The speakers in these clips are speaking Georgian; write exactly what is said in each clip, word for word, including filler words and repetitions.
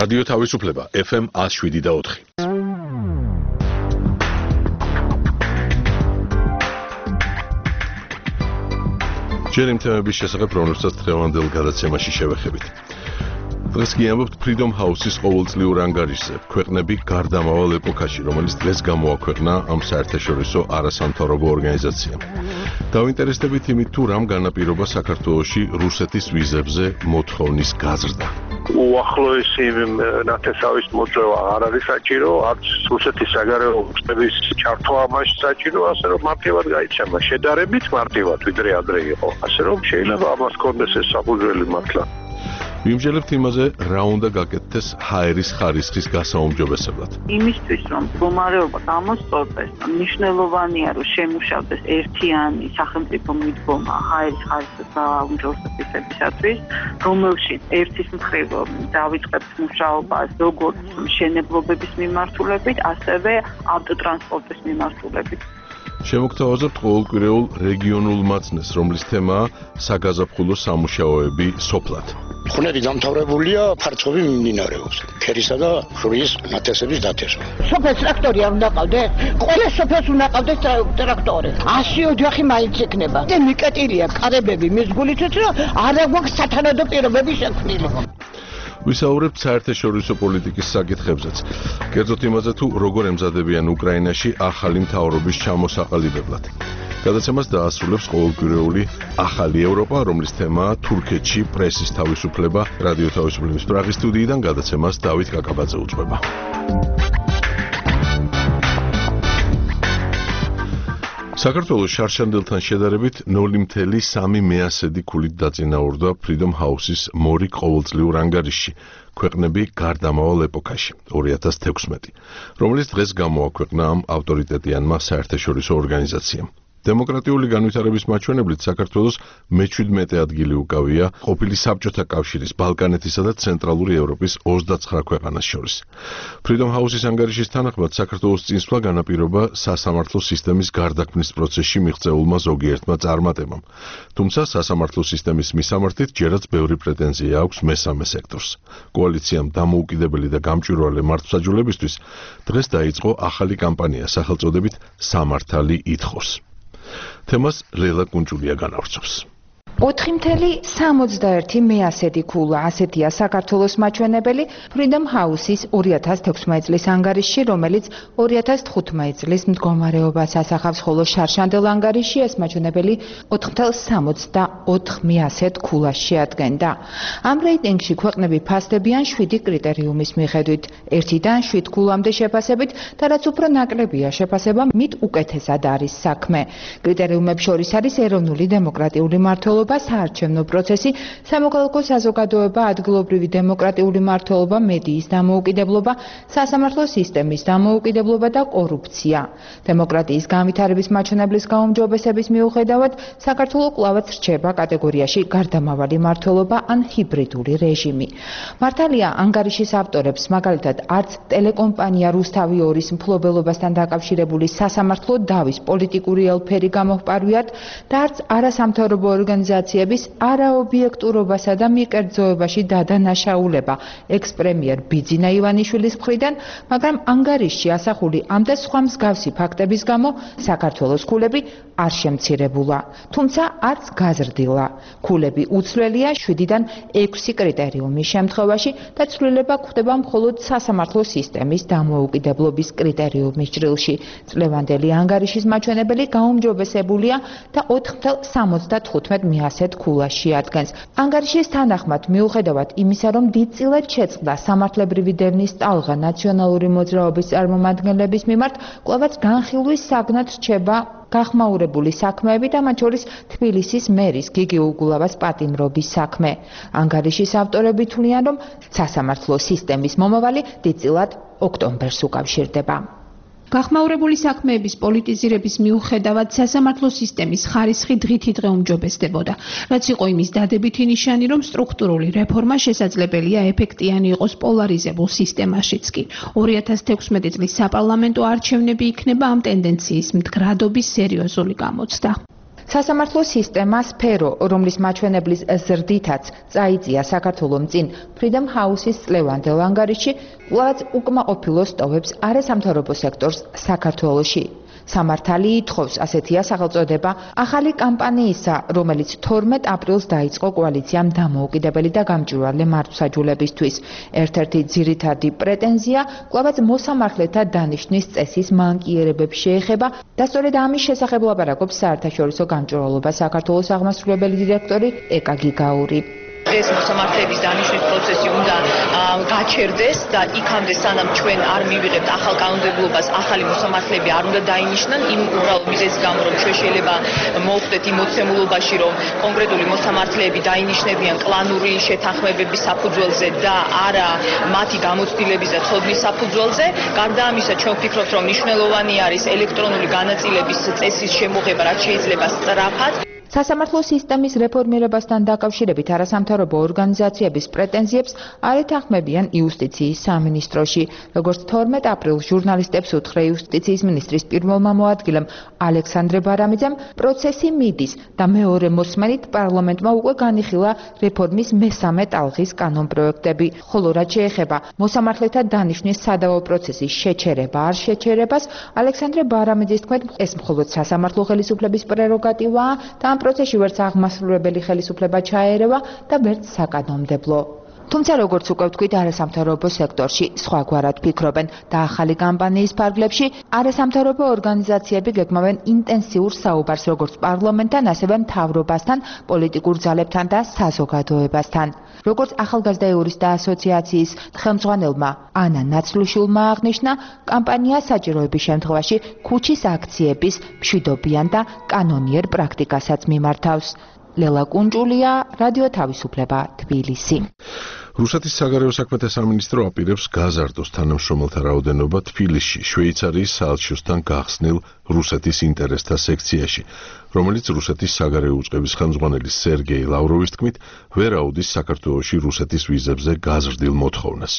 რადიო თავისუფლება ეფ ემ one oh seven და four. ჯერ იმ თემების შესახებ, რომლებსაც დღევანდელ გადაცემაში შევეხებით. დღეს გიამბობთ Freedom House-ის ყოველწლიურ ანგარიშზე, ქვეყნები გარდამავალ ეპოქაში, რომელიც დღეს გამოაქვეყნა ამ საერთაშორისო არასამთავრობო ორგანიზაციამ. დავინტერესდებით იმით, თუ რამ განაპირობა საქართველოში რუსეთის ვიზებზე მოთხოვნის გაზრდა. უახლოესი ნათესავის მოწვევა არ არის საჭირო, არც რუსეთის საგარეო ოფიცრების ჩართვა ამაში საჭირო, ასე რომ მარტივად გაიცემა, შედარებით მარტივად, ვიდრე ადრე იყო. ასე რომ შეიძლება ამას კონდეს ეს საფუძველი მართლა. ვიმსჯელებთ იმაზე, რა უნდა გაკეთდეს ჰაერის ხარისხის გასაუმჯობესებლად. იმისთვის, რომ მდგომარეობა გამოსწორდეს, მნიშვნელოვანია, რომ შემუშავდეს ერთიანი სახელმწიფო მიდგომა ჰაერის ხარისხის გაუმჯობესებისათვის, რომელშიც ერთის მხრივ დავიწყებთ მუშაობას როგორც მშენებლობების მიმართულებით, ასევე ავტოტრანსპორტის მიმართულებით. შემოგთავაზებთ ყოველკვირეულ რეგიონულ მაცნეს, რომლის თემაა საგაზაფხულო სამუშაოები სოფლად. ხუნები დამთავრებულია, ფარცხობი მიმდინარეობს. ქერისა და ხრვის ნათესების დათესვა. სოფელს ტრაქტორი არ უნდა ყავდეს? ყველა სოფელს უნდა ყავდეს ტრაქტორი. ასი ოჯახი მაინც იქნება. და მიკეტილია კარებები მის გულითაც, რომ არა გვაქვს სათანადო პირობები შექმნილი. ვისაუბრებთ საერთაშორისო პოლიტიკის საკითხებზეც. კერძოდ იმაზე, თუ როგორ ემზადებიან უკრაინაში ახალი მთავრობის ჩამოსაყალიბებლად. გადაცემას დაასრულებს ყოველკვირეული ახალი ევროპა, რომლის თემაა თურქეთში პრესის თავისუფლება. რადიო თავისუფლების პრაღის სტუდიიდან გადაცემას დავით კაკაბაძე უძღვება. საქართველოს შარშანდელთან შედარებით ნული მცდელო სამი მეასედი ქულით დაწინაურდა Freedom House-ის მორიგ ყოველწლიურ ანგარიშში, ქვეყნები გარდამავალ ეპოქაში, ორი ათას თექვსმეტი, რომელიც დღეს გამოაქვეყნა ამ ავტორიტეტიანმა საერთაშორისო ორგანიზაციამ. დემოკრატიული განვითარების მაჩვენებლით საქართველოს მეჩვიდმეტე ადგილი უკავია ყოფილი საბჭოთა კავშირის, ბალკანეთისა და ცენტრალური ევროპის ოცდაცხრა ქვეყანას შორის. Freedom House-ის ანგარიშის თანახმად საქართველოს წინსვლა განაპირობა სასამართლო სისტემის გარდაქმნის პროცესში მიღწეულმა ზოგიერთმა წარმატებამ. თუმცა სასამართლო სისტემის მისამართით ჯერაც ბევრი პრეტენზია აქვს მესამე სექტორს. კოალიციამ დამოუკიდებელი და გამჭვირვალე მართლმსაჯულებისთვის დღეს დაიწყო ახალი კამპანია სახელწოდებით სამართალი ითხოვს. თემას ლელა კუნჭულია განავრცობს. ოთხი მცდელო სამოცდაერთი მეასედი ქულა, ასეთია საქართველოს მაჩვენებელი Freedom House-ის ორი ათას თექვსმეტი წლის ანგარიშში, რომელიც ორი ათას თხუთმეტი წლის მდგომარეობას ასახავს, ხოლო შარშანდელ ანგარიშში ეს მაჩვენებელი ოთხი მცდელო სამოცდაოთხ მეასედ ქულას შეადგენდა. ამ რეიტინგში ქვეყნები ფასდებიან შვიდი კრიტერიუმის მიხედვით, ერთიდან შვიდ ქულამდე შეფასებით და რაც უფრო ნაკლებია შეფასება, მით უკეთესად არის საქმე. კრიტერიუმებს შორის არის ეროვნული დემოკრატიული მმართველობა, საარჩევნო პროცესი, სამოქალაქო საზოგადოება, ადგილობრივი დემოკრატიული მმართველობა, მედიის დამოუკიდებლობა, სასამართლო სისტემის დამოუკიდებლობა და კორუფცია. დემოკრატიის განვითარების მაჩვენებლის გაუმჯობესების მიუხედავად, საქართველო კვლავაც რჩება კატეგორიაში გარდამავალი მმართველობა ან ჰიბრიდული რეჟიმი. მართალია, ანგარიშის ავტორებს, მაგალითად, არც ტელეკომპანია რუსთავი ორის მფლობელობასთან დაკავშირებული სასამართლო დავის პოლიტიკური ელფერი გამოჰპარვიათ და არც არასამთავრობო ორგანიზაციების არაობიექტურობასა და მიკერძოებაში დადანაშაულება ექს-პრემიერ ბიძინა ივანიშვილის მხრიდან, მაგრამ ანგარიშში ასახული ამ და სხვა მსგავსი ფაქტების გამო საქართველოს ქულები არ შემცირებულა, თუმცა არც გაზრდილა. ქულები უცვლელია შვიდიდან ექვსი კრიტერიუმის შემთხვევაში და ცვლილება გვხდება მხოლოდ სასამართლო სისტემის დამოუკიდებლობის კრიტერიუმის ჭრილში. წლევანდელი ანგარიშის მაჩვენებელი გაუმჯობესებულია და ოთხი მცდელო სამოცდათხუთმეტ მეასედ ქულას შეადგენს. ანგარიშის თანახმად, მიუხედავად იმისა, რომ დიდწილად შეწყდა სამართლებრივი დევნის ტალღა ნაციონალური მოძრაობის წარმომადგენლების მიმართ, კვლავაც განხილვის საგნად რჩება გახმაურებული საქმეები და მათ შორის თბილისის მერის გიგი უგულავას პატიმრობის საქმე. ანგარიშის ავტორები თვლიან, რომ სასამართლო სისტემის მომავალი დიდწილად ოქტომბერს უკავშირდება. გახმაურებული საქმეების პოლიტიზირების მიუხედავად სასამართლო სისტემის ხარისხი დღითი დღე უმჯობესდებოდა, რაც იყო იმის დადებითი ნიშანი, რომ სტრუქტურული რეფორმა შესაძლებელია ეფექტიანი იყოს პოლარიზებულ სისტემაშიც კი. ორი ათას თექვსმეტი წლის საპარლამენტო არჩევნები იქნება ამ ტენდენციის მდგრადობის სერიოზული გამოცდა. სასამართლო სისტემა სფერო, რომლის მაჩვენებლის ზრდითაც წაიწია საქართველოს წინ Freedom House-ის წლევანდელ ანგარიშში, კვლავაც უკმაყოფილო სტოვებს არასამთავრობო სექტორს საქართველოში. სამართალი ითხოვს, ასეთია სახელწოდება ახალი კამპანიისა, რომელიც თორმეტ აპრილს დაიწყო კოალიციამ დამოუკიდებელი და გამჭვირვალე მართლმსაჯულებისთვის. ერთ-ერთი ძირითადი პრეტენზია კვლავაც მოსამართლეთა დანიშვნის წესის მანკიერებებს შეეხება და სწორედ ამის შესახებ ლაპარაკობს საერთაშორისო გამჭვირვალობა საქართველოს აღმასრულებელი დირექტორი ეკა გიგაური. ეს მოსამართლეების დანიშვნის პროცესი უნდა გაჩერდეს და იქამდე სანამ ჩვენ არ მივიღებთ ახალ კანონმდებლობას, ახალი მოსამართლეები არ უნდა დაინიშნან იმ უბრალოდ მიზეზის გამო, რომ ჩვენ შეიძლება მოვხვდეთ იმ მოცემულობაში, რომ კონკრეტული მოსამართლეები დაინიშნებიან კლანური შეთანხმებების საფუძველზე და არა მათი გამოცდილების და ცოდნის საფუძველზე. გარდა ამისა, ჩვენ ვფიქრობთ, რომ მნიშვნელოვანი არის ელექტრონული განაწილების წესის შემოღება, რაც შეიძლება სწრაფად. სასამართლო სისტემის რეფორმირებასთან დაკავშირებით არასამთავრობო ორგანიზაციების პრეტენზიებს არ ეთანხმებიან იუსტიციის სამინისტროში. როგორც თორმეტ აპრილს ჟურნალისტებს უთხრა იუსტიციის მინისტრის პირველმა მოადგილემ ალექსანდრე ბარამიძემ, პროცესი მიდის და მეორე მოსმენით პარლამენტმა უკვე განიხილა რეფორმის მესამე ტალღის კანონპროექტები. ხოლო რაც შეეხება მოსამართლეთა დანიშვნის სადავო პროცესის შეჩერება არ შეჩერებას, ალექსანდრე ბარამიძის თქმით, ეს მხოლოდ სასამართლო ხელისუფლების პრეროგატივაა და პროცესში ვერც აღმასრულებელი ხელისუფლება ჩაერევა და ვერც საკანონმდებლო. თუმცა როგორც უკვე ვთქვით, არასამთავრობო სექტორში სხვაგვარად ფიქრობენ და ახალი კამპანიის ფარგლებში არასამთავრობო ორგანიზაციები გეგმავენ ინტენსიურ საუბარს როგორც პარლამენტთან, ასევე მთავრობასთან, პოლიტიკურ ძალებთან და საზოგადოებასთან. როგორც ახალგაზრდა იურისტთა ასოციაციის ხელმძღვანელმა ანა ნაცლუშვილმა აღნიშნა, კამპანია საჭიროების შემთხვევაში ქუჩის აქციების მშვიდობიან და კანონიერ პრაქტიკასაც მიმართავს. ლელა კუნჭულია, რადიო თავისუფლება, თბილისი. რუსეთის საგარეო საქმეთა სამინისტრო აპირებს გაზარდოს თანამშრომელთა რაოდენობა თბილისში, შვეიცარიის საელჩოსთან გახსნილ რუსეთის ინტერესთა სექციაში, რომელიც რუსეთის საგარეო უწყების ხელმძღვანელის სერგეი ლავროვის თქმით, ვერ აუდის საქართველოში რუსეთის ვიზებზე გაზრდილ მოთხოვნას.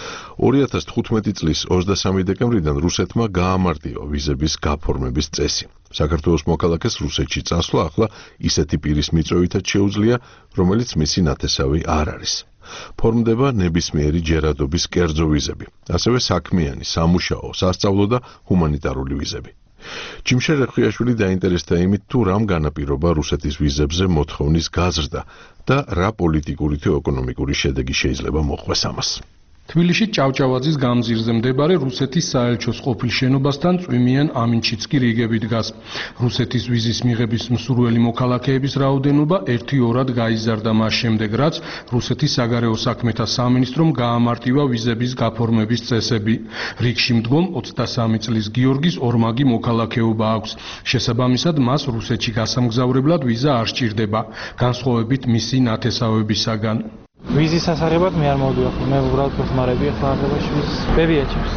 ორი ათას თხუთმეტი წლის ოცდასამი დეკემბრიდან რუსეთმა გაამარტივა ვიზების გაფორმების წესი. საქართველოს მოქალაქეს რუსეთში წასვლა ახლა ისეთი პირის მიწვევითაც შეუძლია, რომელიც მისი ნათესავი არ არის. ფორმდება ნებისმიერი ჯერადობის კერძო ვიზები, ასევე საქმიანი, სამუშაო, სასწავლო და ჰუმანიტარული ვიზები. ჯიმშე რეხვიაშვილი დაინტერესდა იმით, თუ რამ განაპირობა რუსეთის ვიზებზე მოთხოვნის გაზრდა და რა პოლიტიკური თუ ეკონომიკური შედეგი შეიძლება მოყვეს ამას. თბილისში ჭავჭავაძის გამზირზე მდებარე რუსეთის საელჩოს ყოფილ შენობასთან წვიმიან ამინჩიც კი რიგები დგას. რუსეთის ვიზის მიღების მსურველი მოქალაქეების რაოდენობა ერთი-ორად გაიზარდა მას შემდეგ, რაც რუსეთის საგარეო საქმეთა სამინისტრომ გაამარტივა ვიზების გაფორმების წესები. რიგში მდგომ ოცდასამი წლის გიორგის ორმაგი მოქალაქეობა აქვს. შესაბამისად, მას რუსეთში გასამგზავრებლად ვიზა არ სჭირდება, განსხვავებით მისი ნათესავებისაგან. ვიზის ასაღებად მე არ მოვდივარ, მე უბრალოდ მოხმარები ახლა აღებაში ვიზის. ბებიაჩებს.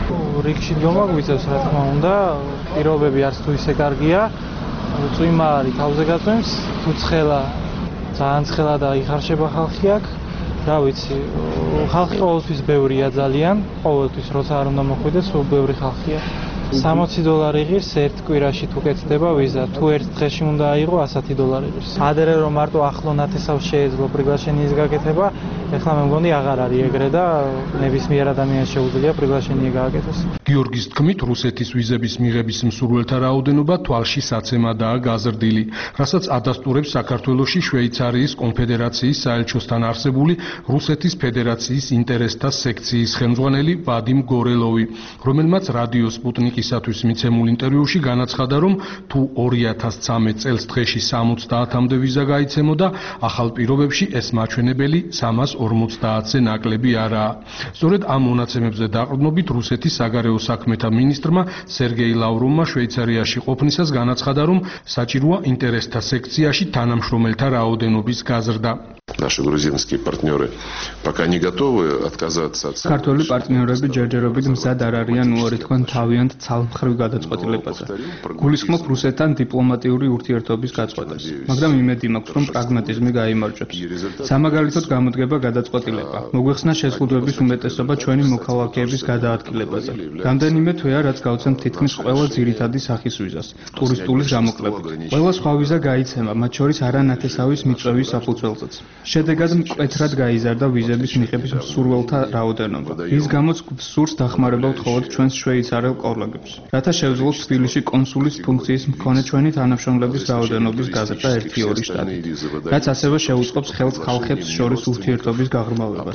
რიგში გამაგვიწევს რა თქმა უნდა, პირობები არც თუ ისე კარგია. წვიმა არის თავზე გაწვიმს, თუ ცხელა, ძალიან ცხელა და იხარშება ხალხი აქ. რა ვიცი, ხალხი ყოველთვის ბევრია ძალიან, ყოველთვის როცა არ უნდა მოხვიდეს, სულ ბევრი ხალხია. სამოცი დოლარი ღირს ერთ კვირაში თუ კეთდება ვიზა, თუ ერთ დღეში უნდა აიღო ასეთი დოლარი ღირს. ადრე რომ მარტო ახლო ნათესავს შეეძლო პრიგლაშენის გაკეთება, ეხლა მე მგონი აღარ არის ეგრე და ნებისმიერ ადამიანს შეუძლია პრიგლაშენია გააკეთოს. გიორგის თქმით, რუსეთის ვიზების მიღების მსურველთა რაოდენობა თვალში საცემადაა გაზრდილი, რასაც ადასტურებს საქართველოში შვეიცარიის კონფედერაციის საელჩოსთან არსებული რუსეთის ფედერაციის ინტერესთა სექციის ხელმძღვანელი ვადიმ გორელოვი, რომელმაც რადიო სპუტნიკ ისათვის მიცემულ ინტერვიუში განაცხადა, რომ თუ ორი ათას ცხრამეტ წელს დღეში სამოცდაათამდე ვიზა გაიცემოდა, ახალ პირობებში ეს მაჩვენებელი სამას ორმოცდაათზე ნაკლები არაა. სწორედ ამ მონაცემებზე დაყრდნობით რუსეთის საგარეო საქმეთა მინისტრმა სერგეი ლავროვმა შვეიცარიაში ყოფნისას განაცხადა, რომ საჭიროა ინტერესთა სექციაში თანამშრომელთა რაოდენობის გაზრდა. Наши грузинские партнеры пока не готовы отказаться от ქართული პარტნიორები ჯერჯერობით მზად არ არიან უარი თქვენ თავიანთ ძალმხრივ გადაწყვეტილებაზე. გულისხმობ რუსეთთან დიპლომატიური ურთიერთობის გაწყვეტას, მაგრამ იმედი მაქვს, რომ პრაგმატიზმი გაიმარჯვებს. სამაგალითოდ გამოდგება გადაწყვეტილება. მოგვეხსნა შეზღუდვების უმეტესობა ჩვენი მოქალაქეების გადაადგილებაზე. რამდენიმე თვეა, რაც გავცემთ თითქმის ყველა ძირითადი სახის ვიზას, ტურისტულის გამოკლებით. ყველა სხვა ვიზა გაიცემა, მათ შორის არანათესავის მიწვევის საფუძველზეც. შედეგად მკვეთრად გაიზარდა ვიზების მიღების მსურველთა რაოდენობა. ის გამოც სურს დახმარება ვთხოვოთ ჩვენს შვეიცარიელ კოლეგებს, რათა შევძლოთ თბილისში კონსულის ფუნქციის მქონე ჩვენი თანამშრომლების რაოდენობის გაზრდა ერთი ორი შტატით, რაც ასევე შეუწყობს ხელს ხალხებს შორის ურთიერთობის გაღრმავებას.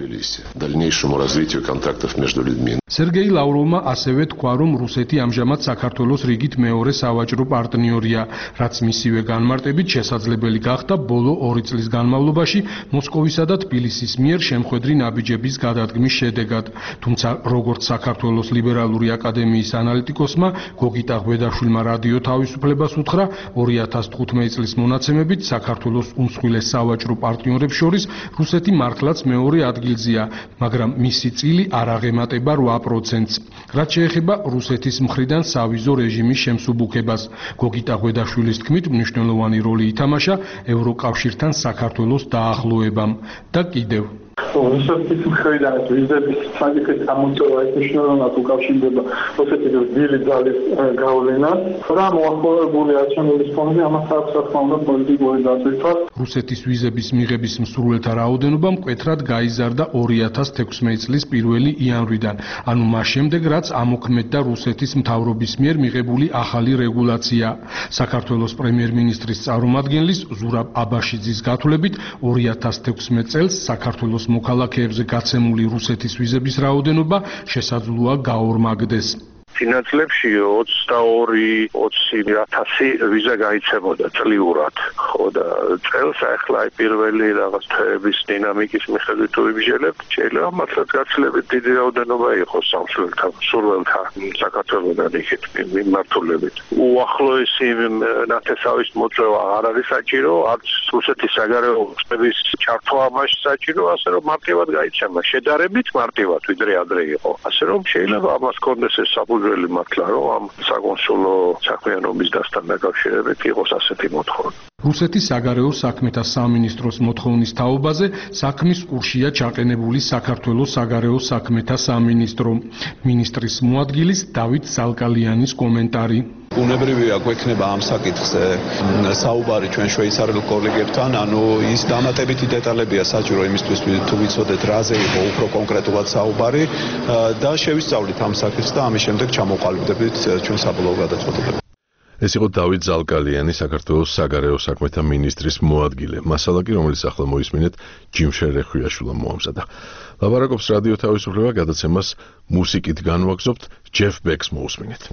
სერგეი ლავროვმა ასევე თქვა, რომ რუსეთი ამჟამად საქართველოს რიგით მეორე სავაჭრო პარტნიორია, რაც მისივე განმარტებით შესაძლებელი გახდა ბოლო ორი წლის განმავლობაში მოსკოვისა და თბილისის მიერ შემხედრი ნაბიჯების გადადგმის შედეგად. თუმცა, როგორც საქართველოს ლიბერალური აკადემიის ანალიტიკოსმა გოგიტა ღვედაშვილმა რადიო თავისუფლებას უთხრა, ორი ათას თხუთმეტი წლის მონაცემებით საქართველოს უმსხვილეს სავაჭრო პარტნიორებს შორის რუსეთი მართლაც მეორე ადგილზეა, მაგრამ მისი წილი არ აღემატება რვა პროცენტს. რაც შეეხება რუსეთის მხრიდან სავიზო რეჟიმის შემსუბუქებას, გოგიტა ღვედაშვილის თქმით, მნიშვნელოვანი როლი ითამაშა ევროკავშირთან საქართველოს დაახლოებამ და კიდევ რუსეთის მხრიდან ვიზების საკითხის გამოწვევა მნიშვნელოვნად უკავშირდება რუსეთის ძველი ძალის გავლენას და მოახლოებული არჩევნების ფონზე ამას აქვს რა თქმა უნდა პოლიტიკური დაწესვა. რუსეთის ვიზების მიღების მსურველთა რაოდენობა მკვეთრად გაიზარდა ორი ათას თექვსმეტი წლის პირველი იანვრიდან, ანუ მას შემდეგ, რაც ამოქმედდა რუსეთის მთავრობის მიერ მიღებული ახალი რეგულაცია. საქართველოს პრემიერ-მინისტრის წარმომადგენლის ზურაბ აბაშიძის გათვლებით ორი ათას თექვსმეტი წელს საქართველოს მოქალაქეებზე გაცემული რუსეთის ვიზების რაოდენობა შესაძლოა გაორმაგდეს. წინა წლებში ოცდაორი ოცი ათასი ვიზა გაიცემოდა წლიურად. ხო და წელს ახლა აი პირველი რაღაც თვეების დინამიკის მიხედვით თუ ვიმსჯელებთ, შეიძლება მართლაც გაცილებით დიდი რაოდენობა იყოს სამსვლელთა, სურველთა საქართველოსთან იქით მიმართულებით. უახლოესი ნათესავის მოწვევა არ არის საჭირო, არც რუსეთის საგარეო ქსელების ჩართვა ამაში საჭირო, ასე რომ მარტივად გაიცემა, შედარებით მარტივად, ვიდრე ადრე იყო. ასე რომ შეიძლება ამას კონდეს ეს საფუძველი მართლა, რომ ამ საკონსულო საქმიანობის დასთან დაკავშირებით იყოს ასეთი მოთხოვნა. რუსეთის საგარეო საქმეთა სამინისტროს მოთხოვნის თაობაზე საქმის კურსია ჩაყენებული საქართველოს საგარეო საქმეთა სამინისტრო. მინისტრის მოადგილის დავით ზალკალიანის კომენტარი. უნებრივია გვექნება ამ საკითხზე საუბარი ჩვენ შვეიცარიელ კოლეგებთან, ანუ ის დამატებითი დეტალებია საჭირო იმისთვის, თუ ვიცოდეთ რაზე იყო უფრო კონკრეტულად საუბარი და შევისწავლით ამ საკითხს და ამის შემდეგ ჩამოყალიბდებით ჩვენ საბოლოო გადაწყვეტილებას. ეს იყო დავით ზალკალიანი, საქართველოს საგარეო საქმეთა მინისტრის მოადგილე. მასალაკი, რომელიც ახლა მოისმინეთ, ჯიმშე რეხვიაშვილმა მოამზადა. ლაპარაკობს რადიო თავისუფლება, გადაცემას მუსიკით განვაგზობთ, ჯეფ ბეკს მოусმინეთ.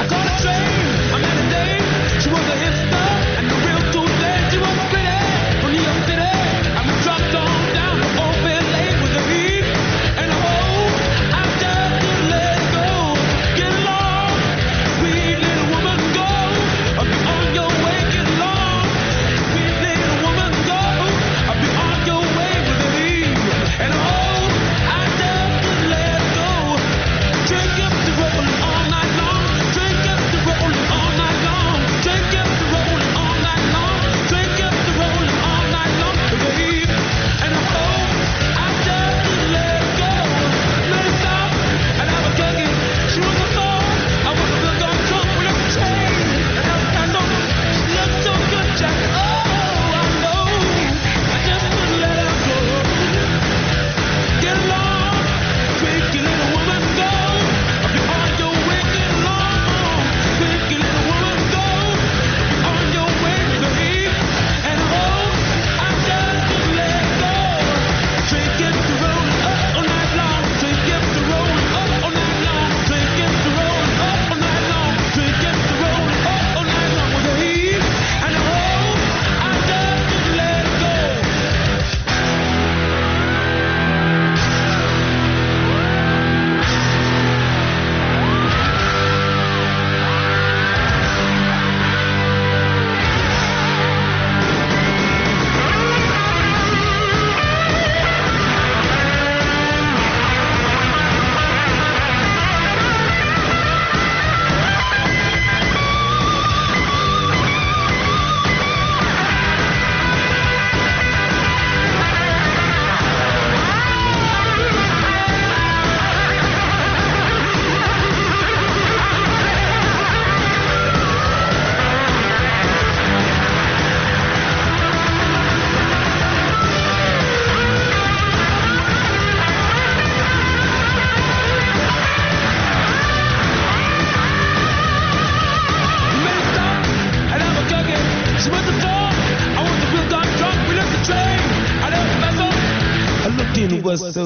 She was a hipster and the real two days she was pretty.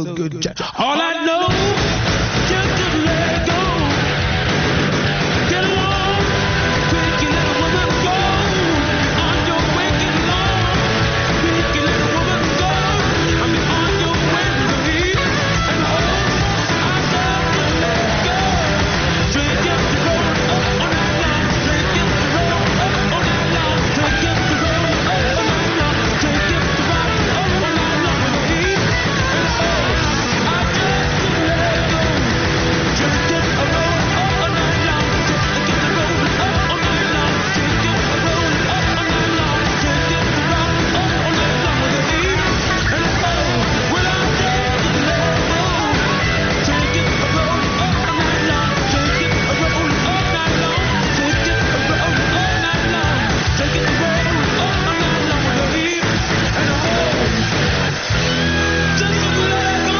good. All I know, just to let go. Get along, quick and let a woman go. On your way, get along, quick and let a woman go. I mean, on your way to leave. And oh, I just to let go. Drink up the road, up on that line. Drink up the road, up on that line. Drink up the road, up on that line. Drink up the road, up on that line. Leave. And oh, I just to let go. Drink up the road, up on that line. Drink up the road, up on that line. Drink up the road, up on that line. Drink up the road, up on that line. Leave. And oh, well I just to let go. Drink up the road, up on that line. Drink up the road, up that line. Drink up the road, up that line. Drink up the road, up on that line. Leave. And oh, just to let go.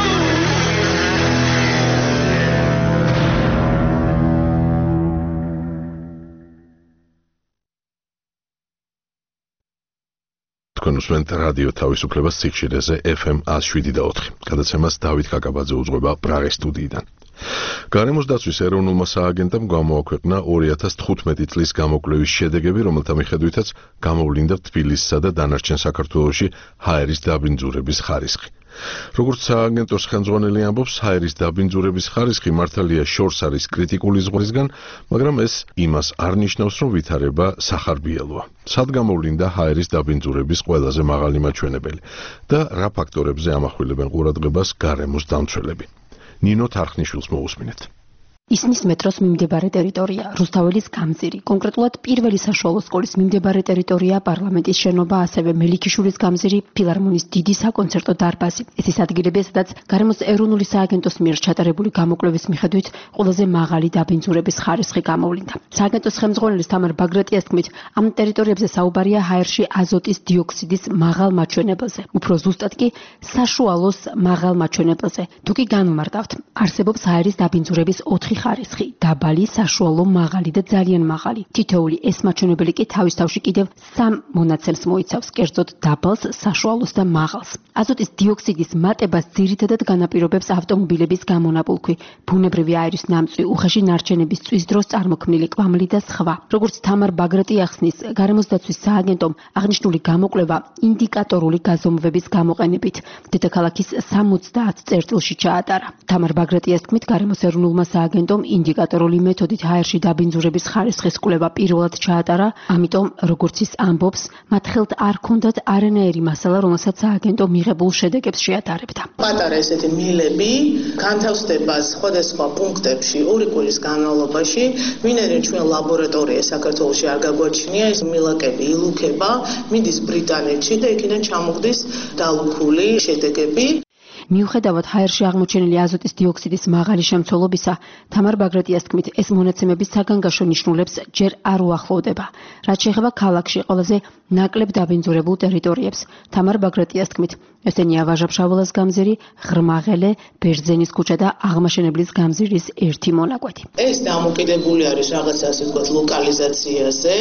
თქვენ უსმენთ რადიო თავისუფლებას სიხშირეზე ეფ ემ one oh seven და four. გადაცემას დავით კაკაბაძე უძღვება პრაღის სტუდიიდან. გარემოს დაცვის ეროვნულმა სააგენტომ გამოაქვეყნა ორი ათას თხუთმეტი წლის გამოკვლევის შედეგები, რომელთა მიხედვითაც გამოვლინდა თბილისსა და დანარჩენ საქართველოში ჰაერის დაბინძურების ხარისხი. როგორც სააგენტოს ხელმძღვანელი ამბობს, ჰაერის დაბინძურების ხარისხი მართალია შორს არის კრიტიკული ზღვარისგან, მაგრამ ეს იმას არ ნიშნავს, რომ ვითარება სახარბიელოა. სად გამოვლინდა ჰაერის დაბინძურების ყველაზე მაღალი მაჩვენებელი და რა ფაქტორებზე ამახვილებენ ყურადღებას გარემოს დამცველები. ნინო თარხნიშვილს მოусმინეთ. ისმის მეტროს მიმდებარე ტერიტორია, რუსთაველის გამზირი, კონკრეტულად პირველი საშუალო სკოლის მიმდებარე ტერიტორია, პარლამენტის შენობა, ასევე მელიქიშვილის გამზირი, ფილარმონიის დიდი საკონცერტო დარბაზი. ეს ის ადგილები, სადაც გარემოს ეროვნული სააგენტოს მიერ ჩატარებული გამოკვლევის მიხედვით ყველაზე მაღალი დაბინძურების ხარისხი გამოვლინდა. სააგენტოს ხელმძღვანელის თამარ ბაგრატიას თქმით, ამ ტერიტორიებზე საუბარია ჰაერში აზოტის დიოქსიდის მაღალ მაჩვენებელზე, უფრო ზუსტად კი საშუალოს მაღალ მაჩვენებელზე. თუ კი განვმარტავთ, არსებობს ჰაერის დაბინძურების ოთხი ხარისხი, დაბალი, საშუალო, მაღალი და ძალიან მაღალი. თითოეული ეს მაჩვენებელი კი თავის თავში კიდევ სამ მონაცემს მოიცავს, კერძოდ დაბალს, საშუალოს და მაღალს. აზოტის დიოქსიდის მატებას ძირითადად განაპირობებს ავტომობილების გამონაბოლქვი, ბუნებრივი აირის ნამწვი, უხეში ნარჩენების წვის დროს წარმოქმნილი კვამლი და სხვა. როგორც თამარ ბაგრატი ახსნის, გარემოს დაცვის სააგენტომ აღნიშნული გამოკვლევა ინდიკატორული გაზომვების გამოყენებით დედაქალაქის სამოცდაათ წერტილში ჩაატარა. თამარ ბაგრატიას თქმით, გარემოს ეროვნულმა სააგენტომ ინდიკატორული მეთოდით ჰაერში დაბინძურების ხარისხის კვლევა პირველად ჩაატარა, ამიტომ როგორც ის ამბობს, მათ ხელთ არ ქონდათ არანაირი მასალა, რომელსაც სააგენტო მიღებულ შედეგებს შეატარებდა. პატარა ესეთი მილები განთავსდება სხვადასხვა პუნქტებში ორი კვირის განმავლობაში, ვინაიდან ჩვენ ლაბორატორია საქართველოში არ გაგვაჩნია, ეს მილაკები ილუქება, მიდის ბრიტანეთში და იქიდან ჩამოგდის დალუქული შედეგები. მიუხედავად ჰაერში აღმოჩენილი აზოტის დიოქსიდის მაღალი შემცველობისა, თამარ ბაგრატიას თქმით, ეს მონაცემები საგანგაშო ნიშნულებს ჯერ არ უახლოვდება. რაც შეეხება ქალაქში ყველაზე ნაკლებ დაბინძურებულ ტერიტორიებს, თამარ ბაგრატიას თქმით, ესენია ვაჟა-ფშაველას გამზირი, ღრმაღელე, ბერძენის ქუჩა და აღმაშენებლის გამზირის ერთი მონაკვეთი. ეს დამოკიდებული არის რაღაცა ასე ვთქვათ ლოკალიზაციაზე,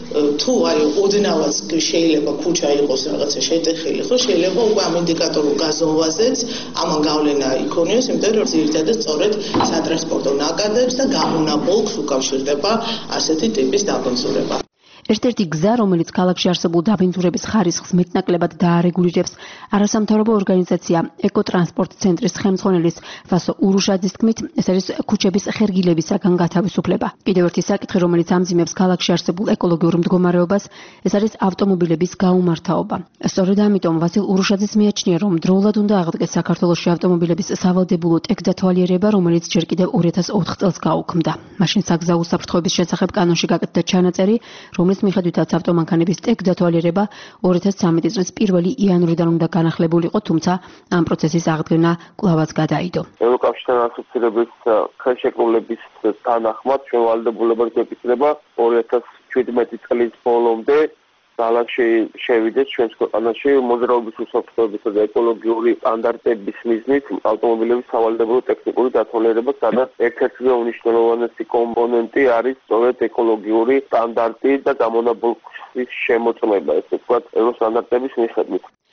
თუ არის ოდნავაც შეიძლება ქუჩა იყოს რაღაცა შეტეხილი, ხო შეიძლება უკვე ამ ინდიკატორულ გაზომვაზეც ამან გავლენა იქონიოს, იმიტომ რომ ძირითადად სწორედ სატრანსპორტო ნაკადებს და გამონაბოლქვს უკავშირდება ასეთი ტიპის დაბინძურება. ერთ-ერთი გზა, რომელიც ქალაქში არსებულ დაბინძურების ხარისხს მეტნაკლებად დაარეგულირებს, არასამთავრობო ორგანიზაცია ეკოტრანსპორტ ცენტრის ხელმძღვანელის ვასო ურუშაძის თქმით, ეს არის ქუჩების ხერგილებისაგან გათავისუფლება. კიდევ ერთი საკითხი, რომელიც ამძიმებს ქალაქში არსებულ ეკოლოგიურ მდგომარეობას, ეს არის ავტომობილების გაუმართავობა. სწორედ ამიტომ ვასილ ურუშაძის მიაჩნია, რომ დროულად უნდა აღდგეს საქართველოში ავტომობილების სავალდებულო ტექდათვალიერება, რომელიც ჯერ კიდევ ორი ათას ოთხ წელს გაუქმდა. მაშინ საგზაო უსაფრთხოების შესახებ კანონში გაკეთდა ჩანაწერი, რომლის მიხედვითაც ავტომანქანების ტექდათვალიერება ორი ათას ცხრამეტი წლის პირველი იანვრიდან უნდა განახლებულიყო, თუმცა ამ პროცესის აღდგენა კვლავაც გადაიდო. ევროკავშირთან ასოცირების ხელშეკრულების თანახმად ჩვენ ვალდებულებად გვეკითხვება ორი ათას შვიდმეტი წლის ბოლომდე ძალა შევიდეს ჩვენს ქვეყანაში მოძრაობის უსაფრთხოებისა და ეკოლოგიური სტანდარტების მიზნით ავტომობილების სავალდებულო ტექნიკური დათვალიერება, სადაც ერთ-ერთი უმნიშვნელოვანესი კომპონენტი არის სწორედ ეკოლოგიური სტანდარტი და გამონაბოლქვის შემოწმება, ესე ვთქვათ, ევროსტანდარტების მიხედვით.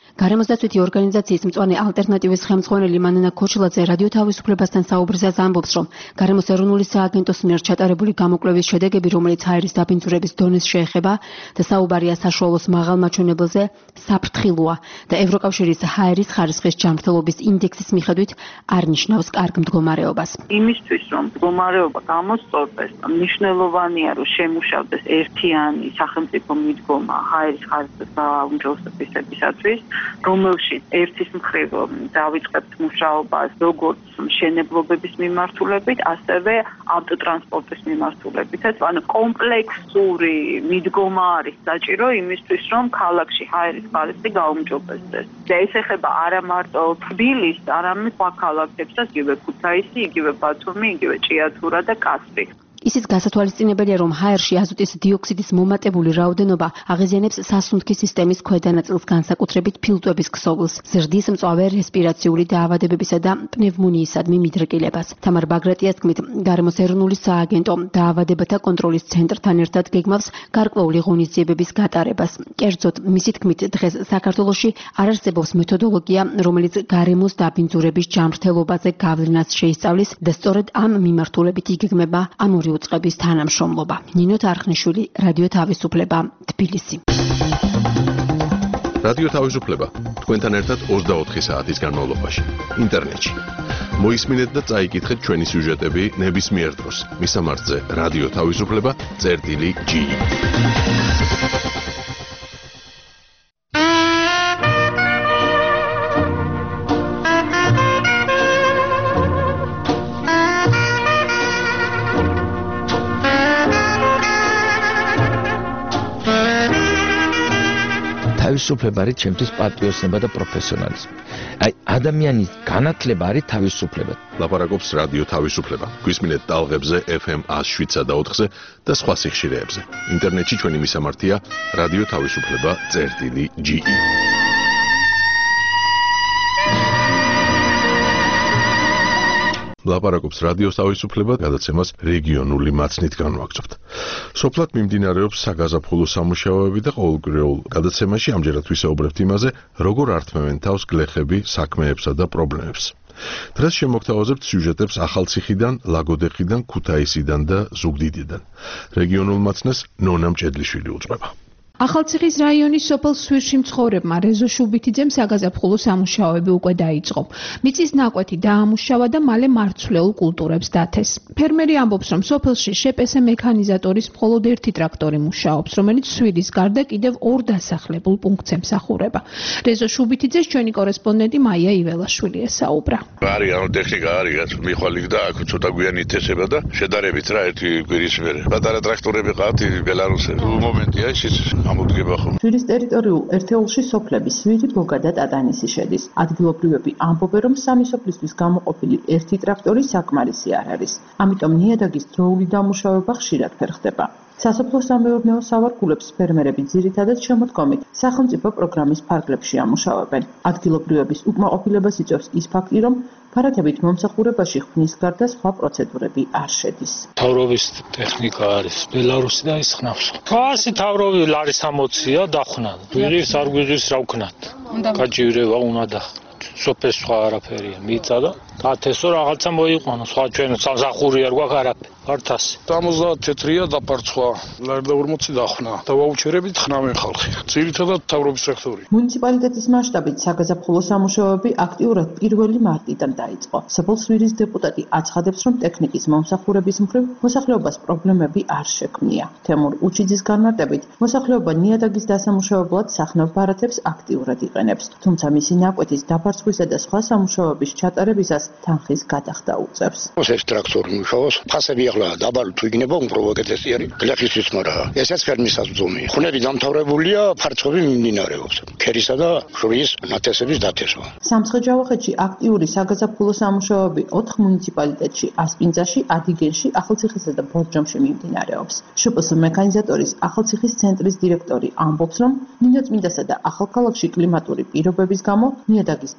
გარემოსდაცვითი ორგანიზაციის მწვანე ალტერნატივის ხელმძღვანელი მანანა ქოჩლაძე რადიო თავისუფლებასთან საუბრისას ამბობს, რომ გარემოს ეროვნული სააგენტოს მიერ ჩატარებული გამოკვლევის შედეგები, რომელიც ჰაერის დაბინძურების დონეს შეეხება და საუბარია საშუალოს მაღალ მაჩვენებელზე, საფრთხილოა და ევროკავშირის ჰაერის ხარისხის ჯანმრთელობის ინდექსის მიხედვით არ ნიშნავს კარგ მდგომარეობას. იმისთვის რომ მდგომარეობა გამოსწორდეს, მნიშვნელოვანია რომ შემუშავდეს ერთიანი სახელმწიფო მიდგომა ჰაერის ხარისხის გაუმჯობესებისათვის, რომელშიც ერთის მხრივ დავიწყებთ მუშაობას როგორც მშენებლობების მიმართულებით, ასევე ავტოტრანსპორტის მიმართულებითაც, ანუ კომპლექსური მიდგომა არის საჭირო იმისთვის, რომ ქალაქში ჰაერის ხარისხი გაუმჯობესდეს. და ეს ეხება არა მარტო თბილისს, არამედ სხვა ქალაქებსაც, იგივე ქუთაისი, იგივე ბათუმი, იგივე ჭიათურა და კასპი. ისიც გასათვალისწინებელია, რომ ჰაერში აზოტის დიოქსიდის მომატებული რაოდენობა აღიზიანებს სასუნთქი სისტემის ქვედა ნაწილს, განსაკუთრებით ფილტვების ქსოვილს, ზრდის მწვავე რესპირაციული დაავადებებისა და პნევმონიისადმი მიდრეკილებას. თამარ ბაგრატიას თქმით, გარემოს ეროვნული სააგენტო დაავადებათა კონტროლის ცენტრთან ერთად გეგმავს გარკვეული ღონისძიებების გატარებას. კერძოდ, მისი თქმით, დღეს საქართველოში არ არსებობს მეთოდოლოგია, რომელიც გარემოს დაბინძურების ჯანმრთელობაზე გავლენას შეისწავლის და სწორედ ამ მიმართულებით იგეგმება ამ ორი უწყების თანამშრომლობა. ნინო თარხნიშვილი, რადიო თავისუფლება, თბილისი. რადიო თავისუფლება თქვენთან ერთად ოცდაოთხი საათის განმავლობაში ინტერნეტში. მოისმინეთ და წაიკითხეთ ჩვენი სიუჟეტები ნებისმიერ დროს. მისამართზე რადიო თავისუფლება წერტილი ჯი. თავისუფლება არის ჩემთვის პატრიოტიზმი და პროფესიონალიზმი. აი, ადამიანის განათლება არის თავისუფლება. ლაპარაკობს რადიო თავისუფლება. გვისმინეთ ტალღებზე ეფ ემ ათს შვიდსა და ოთხზე და სხვა სიხშირეებზე. ინტერნეტში ჩვენი მისამართია რადიო თავისუფლება წერტილი ჯი. ლაპარაკობს რადიო თავისუფლება, გადაცემას რეგიონული მაცნით განვაგრძობთ. სოფლად მიმდინარეობს საგაზაფხულო სამუშაოები და ყოველკვირეულ გადაცემაში ამჯერად ვისაუბრებთ იმაზე, როგორ ართმევენ თავს გლეხები საქმეებსა და პრობლემებს. დღეს შემოგთავაზებთ სიუჟეტებს ახალციხიდან, ლაგოდეხიდან, ქუთაისიდან და ზუგდიდიდან. რეგიონულ მაცნეს ნონა მჭედლიშვილი უძღვება. ახალციხის რაიონის სოფელ სვირში მცხოვრებმა რეზო შუბითიძემ საგაზაფხულო სამუშაოები უკვე დაიწყო. მიწის ნაკვეთი დაამუშავა და მალე მარცვლეულ კულტურებს დათეს. ფერმერი ამბობს, რომ სოფელში შეპესე მექანიზატორის მხოლოდ ერთი ტრაქტორი მუშაობს, რომელიც სვირის გარდა კიდევ ორ დასახლებულ პუნქტს ემსახურება. რეზო შუბითიძეს ჩვენი კორესპონდენტი მაია იველაშვილი ესაუბრა. არის ანუ ტექნიკა არის, რაც მიხვალიქ და აქ ცოტა გვიანი ითესება და შედარებით რა ერთი კვირის მერე. პატარა ტრაქტორები ყავთ ბელარუსები. მომენტია ის ამოდგება ხო. სვირის ტერიტორიულ ერთეულში სოფლები სვირი, ბოგა და ტატანისი შედის. ადგილობრივები ამბობენ, რომ სამი სოფლისთვის გამოყოფილი ერთი ტრაქტორი საკმარისი არ არის. ამიტომ ნიადაგის დროული დამუშავება ხშირად ვერ ხდება. სასოფლო-სამეურნეო სავარგულებს ფერმერები ძირითადად შემოდგომით სახელმწიფო პროგრამის ფარგლებში ამუშავებენ. ადგილობრივების უკმაყოფილებას იწვევს ის ფაქტი, რომ ფარაკებით მომსახურებაში ხვნის გარდა სხვა პროცედურები არ შედის. თავრობის ტექნიკა არის ბელარუსი და ის ხნავს. ასი თავრობი არის სამოცია დახვნა. ვიღირს არ გვიღირს რა ვქნათ. გაჭირება უნდა და სოფეს სხვა არაფერია. მიწა და ათესო რაღაცა მოიყვანო. სხვა ჩვენ სამსახური არ გვაქვს არაფერი. ართას. სამოცდაათი თეთრია დაფარცხვა. ლარდა ორმოცი დახვნა. და ვაუჩერებით ხნავენ ხალხი. ძირითადად თავრობის ტრაქტორი. მუნიციპალიტეტის მასშტაბით საგაზაფხულო სამუშაოები აქტიურად პირველი მარტიდან დაიწყო. სოფელ სვირის დეპუტატი აცხადებს, რომ ტექნიკის მომსახურების მხრივ მოსახლეობას პრობლემები არ შექმნია. თემურ უჩიძის განმარტებით, მოსახლეობა ნიადაგის დასამუშავებლად სახნავ ბარათებს აქტიურად იყენებს, თუმცა მისი ნაკვეთის დაფარცხვისა და სხვა სამუშაოების ჩატარებისას თანხის გადახდა უწევს. ეს ტრაქტორი მუშაობს, ფასები ახლა დაბალი თუ იქნება უმპროვოკეთესი არის გლეხისთვის, მაგრამ ესეც ფერმის საზომია. ხუნები დამთავრებულია, ფარცხები მიმდინარეობს. ქერისა და ხვრის ნათესების დათესვა. სამცხე-ჯავახეთში აქტიური საგაზაფხულო სამუშაოები ოთხ მუნიციპალიტეტში, ასპინძაში, ადიგენში, ახალციხისა და ბორჯომში მიმდინარეობს. შპს მექანიზატორის ახალციხის ცენტრის დირექტორი ამბობს, რომ ნინოწმინდასა და ახალქალაქში კლიმატური პირობების გამო ნიადაგის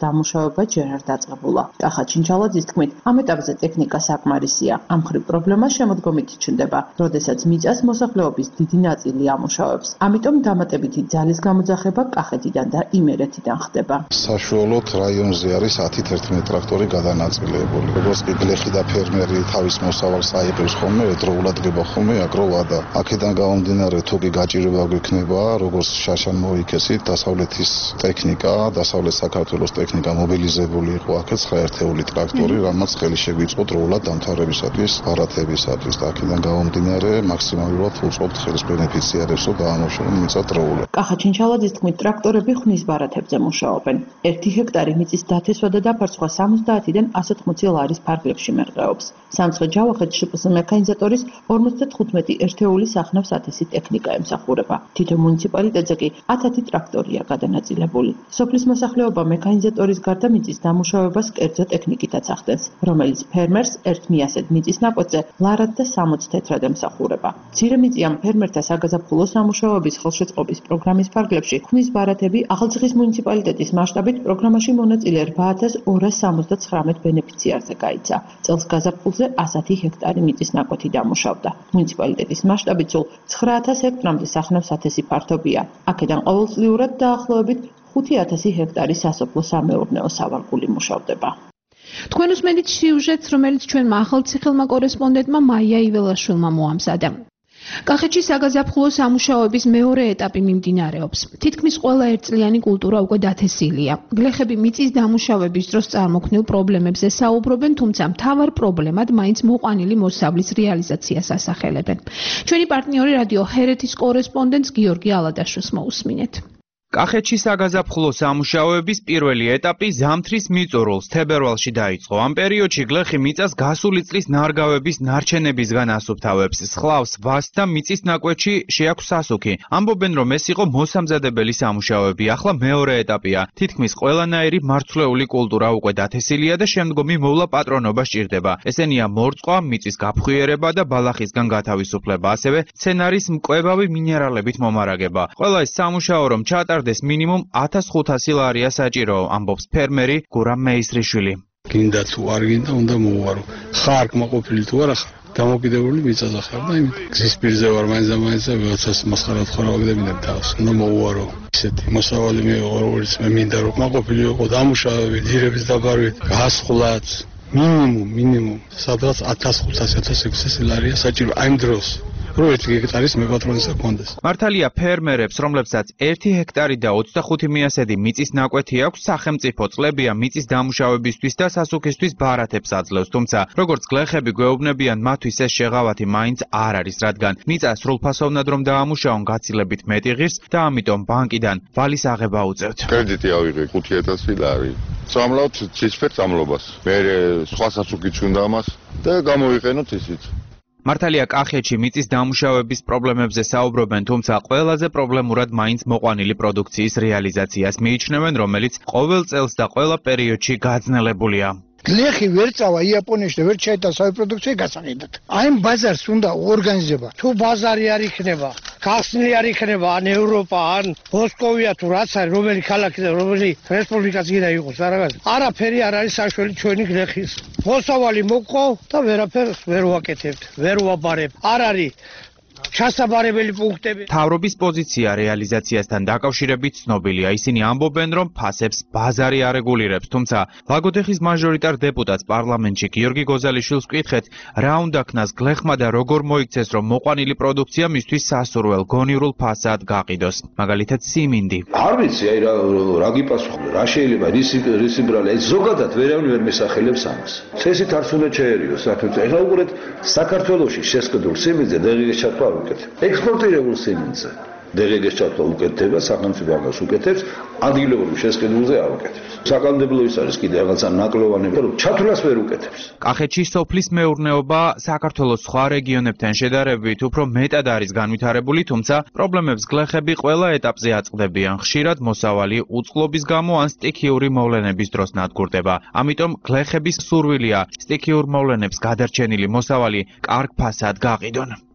დამუშავება ჯერ არ დაწყებულა. კახაჩინჩალაძის თქმით, ამ ეტაპზე ტექნიკა საკმარისია. ამ ხრივ პრობლემა შემოდგომით ჩნდება, როდესაც მიწას მოსახლეობის დიდი ნაწილი ამუშავებს. ამიტომ დამატებითი ძალის გამოძახება კახეთიდან და იმერეთიდან ხდება. საშუალოდ რაიონზე არის ათი თერთმეტი ტრაქტორი გადანაწილებული. როგორც კი გლეხი და ფერმერი თავის მოსავალს აიღებს ხოლმე, დროულად გება ხოლმე აგროვადა. აქედან გამომდინარე, თუ კი გაჭირება გვექნება, როგორც შაშან მოიქესით, დასავლეთის ტექნიკა, დასავლეთ საქართველოს ტექნიკა მობილიზებული იყო აქეთ ცხრა ერთეული ტრაქტორი, რამაც ხელი შეგვიწყო დროულად დამთავრებისათვის, ბარათებისათვის და აქედან გამომდინარე, მაქსიმალურად უწყობთ ხელს ბენეფიციარებს, რომ დაამუშავონ მიწა დროულად. კახაჩინჩალაძის თქმით, ტრაქტორები ხნის ბარათებზე მუშაობენ. ერთი ჰექტარი მიწის დათესვა და დაფარცხვა სამოცდაათიდან ასი ოცდაათი ლარის ფარგლებში მერყეობს. სამცხე-ჯავახეთში შპს მექანიზატორის ორმოცდათხუთმეტი ერთეულის ახნავს ათასი ტექნიკა ემსახურება. თითო მუნიციპალიტეტზე კი ათი ტრაქტორია გადანაწილებული. სოფლის მოსახლეობა მექანიზატორის გარდა მიწის დამუშავებას კერძო ტექნიკითაც ახდენს, რომელიც ფერმერს ერთ მიასედ მიწის ნაკვეთზე ლარად და სამოც თეთრად ემსახურება. მცირე მიწიან ფერმერთა საგაზაფხულო სამუშაოების ხელშეწყობის პროგრამის ფარგლებში ხმის ბარათები ახალციხის მუნიციპალიტეტის მასშტაბით პროგრამაში მონაწილე რვა ათას ორას სამოცდაცხრამეტ ბენეფიციარზე გაიცა. წელს გაზაფხულზე ასი ჰექტარი მიწის ნაკვეთი დამუშავდა. მუნიციპალიტეტის მასშტაბით სულ ცხრა ათას ჰექტრამდე სახნავს ათასი ფართობია. აქედან ყოველწლიურად დაახლოებით ხუთი ათასი ჰექტარი სასოფლო-სამეურნეო სავარგული მუშავდება. თქვენ უსმენთ სიუჟეტს, რომელიც ჩვენმა ახალციხელმა კორესპონდენტმა მაია იველაშვილმა მოამზადა. კახეთში საგაზაფხულო სამუშაოების მეორე ეტაპი მიმდინარეობს. თითქმის ყველა ერთწლიანი კულტურა უკვე დათესილია. გლეხები მიწის დამუშავების დროს წარმოქმნილ პრობლემებზე საუბრობენ, თუმცა მთავარ პრობლემად მაინც მოყვანილი მოსავლის რეალიზაციას ასახელებენ. ჩვენი პარტნიორი რადიო ჰერეთის კორესპონდენტს გიორგი ალადაშვილს მოусმინეთ. კახეთში საგაზაფხულო სამუშაოების პირველი ეტაპი ზამთრის მიწურულს თებერვალში დაიწყო. ამ პერიოდში გლეხი მიწას გასული წლის ნარგავების ნარჩენებისგან ასუფთავებს. სხლავს ვასს და მიწის ნაკვეთში შეაქვს სასუქი. ამბობენ, რომ ეს იყო მოსამზადებელი სამუშაოები. ახლა მეორე ეტაპია. თითქმის ყველანაირი მარცვლეული კულტურა უკვე დათესილია და შემდგომი მოვლა პატრონობა სჭირდება. ესენია მორწყვა, მიწის გაფხვიერება და ბალახისგან გათავისუფლება, ასევე სცენარის მკვებავი მინერალებით მომარაგება. ყველა ეს სამუშაო რომ ჩატარდეს მინიმუმ ათას ხუთასი ლარია საჭირო, ამბობს ფერმერი გურამ მეისრიშვილი. გინდა თუ არ გინდა, უნდა მოვუარო. ხარ კმაყოფილი თუ არა ხარ, დამოკიდებული მიწაზე ხარ და იმით გზის პირზე ვარ, მაინც და მაინც ვიღაცას მასხარად ხარ ვაგდებინებ თავს. უნდა მოვუარო. ისეთი მოსავალი მიიღო, როგორც მე მინდა რომ კმაყოფილი იყო დამუშავები, ძირების დაბარვით, გასხლაც, მინიმუმ, მინიმუმ, სადღაც ათას ხუთასი ათას ექვსასი ლარია საჭირო აი ამ დროს. რო ერთი ჰექტარის მეპატრონისა გქონდეს. მართალია ფერმერებს, რომლებსაც ერთი ჰექტარი და ოცდახუთი მიასედი მიწის ნაკვეთი აქვს, სახელმწიფო წლებია მიწის დამუშავებისთვის და სასუქისთვის ბარათებს აძლევს, თუმცა როგორც გლეხები გვეუბნებიან, მათთვის ეს შეღავათი მაინც არ არის, რადგან მიწა სრულფასოვნად რომ დაამუშავონ გაცილებით მეტი ღირს და ამიტომ ბანკიდან ვალის აღება უწევთ. კრედიტი ავიღე ხუთი ათასი ლარი. წამლავთ ცისფერ წამლობას. მე სხვა სასუქიც უნდა ამას და გამოვიყენოთ ისიც. მართალია კახეთში მიწის დამუშავების პრობლემებზე საუბრობენ, თუმცა ყველაზე პრობლემურად მაინც მოყვანილი პროდუქციის რეალიზაციას მიიჩნევენ, რომელიც ყოველ წელს და ყველა პერიოდში გაძნელებულია. გლეხი ვერ წავა იაპონიაში და ვერ ჩაიტა საერთო პროდუქცია გასაყიდად. აი ამ ბაზარს უნდა ორგანიზება. თუ ბაზარი არ იქნება, ხალხი არ იქნება, ან ევროპა, ან მოსკოვია თუ რაც არის, რომელი ქალაქი და რომელი რესპუბლიკაც გინდა იყოს, არაგას. არაფერი არ არის საშველი ჩვენი გლეხის. მოსავალი მოყვა და ვერაფერს ვერ ვაკეთებთ, ვერ ვაბარებ. არ არის ჩასაბარებელი პუნქტები. მთავრობის პოზიცია რეალიზაციასთან დაკავშირებით ცნობილია. ისინი ამბობენ, რომ ფასებს ბაზარი არეგულირებს, თუმცა ლაგოდეხის მაჟორიტარ დეპუტატს პარლამენტში გიორგი გოზალიშვილს ვკითხეთ, რა უნდა ქნას გლეხმა და როგორ მოიქცეს, რომ მოყვანილი პროდუქცია მისთვის სასურველ გონივრულ ფასად გაყიდოს. მაგალითად სიმინდი. არ ვიცი, აი რა რა გიპასუხო, რა შეიძლება რისი რისი ბრალი, აი ზოგადად ვერავინ ვერ მისახელებს ამას. წესით არც უნდა ჩაერიოს, საერთოდ ეხლა უყურეთ საქართველოში შესყიდულ სიმინდზე დაღიგეს ჩათვალ ექსპორტირებულ სიმინდზე დღგ-ს ჩათვლა უკეთდება, სახელმწიფო ამას უკეთებს, ადგილობრივ შესყიდულზე არ უკეთებს. საკანონმდებლო ის არის კიდე რაღაცა ნაკლოვანები, რომ ჩათვლას ვერ უკეთებს. კახეთში სოფლის მეურნეობა საქართველოს სხვა რეგიონებთან შედარებით უფრო მეტად არის განვითარებული, თუმცა პრობლემებს გლეხები ყველა ეტაპზე აწყდებიან. ხშირად მოსავალი უწყლობის გამო ან სტიქიური მოვლენების დროს ნადგურდება. ამიტომ გლეხების სურვილია სტიქიურ მოვლენებს გადარჩენილი მოსავალი კარგ ფასად გაყიდონ.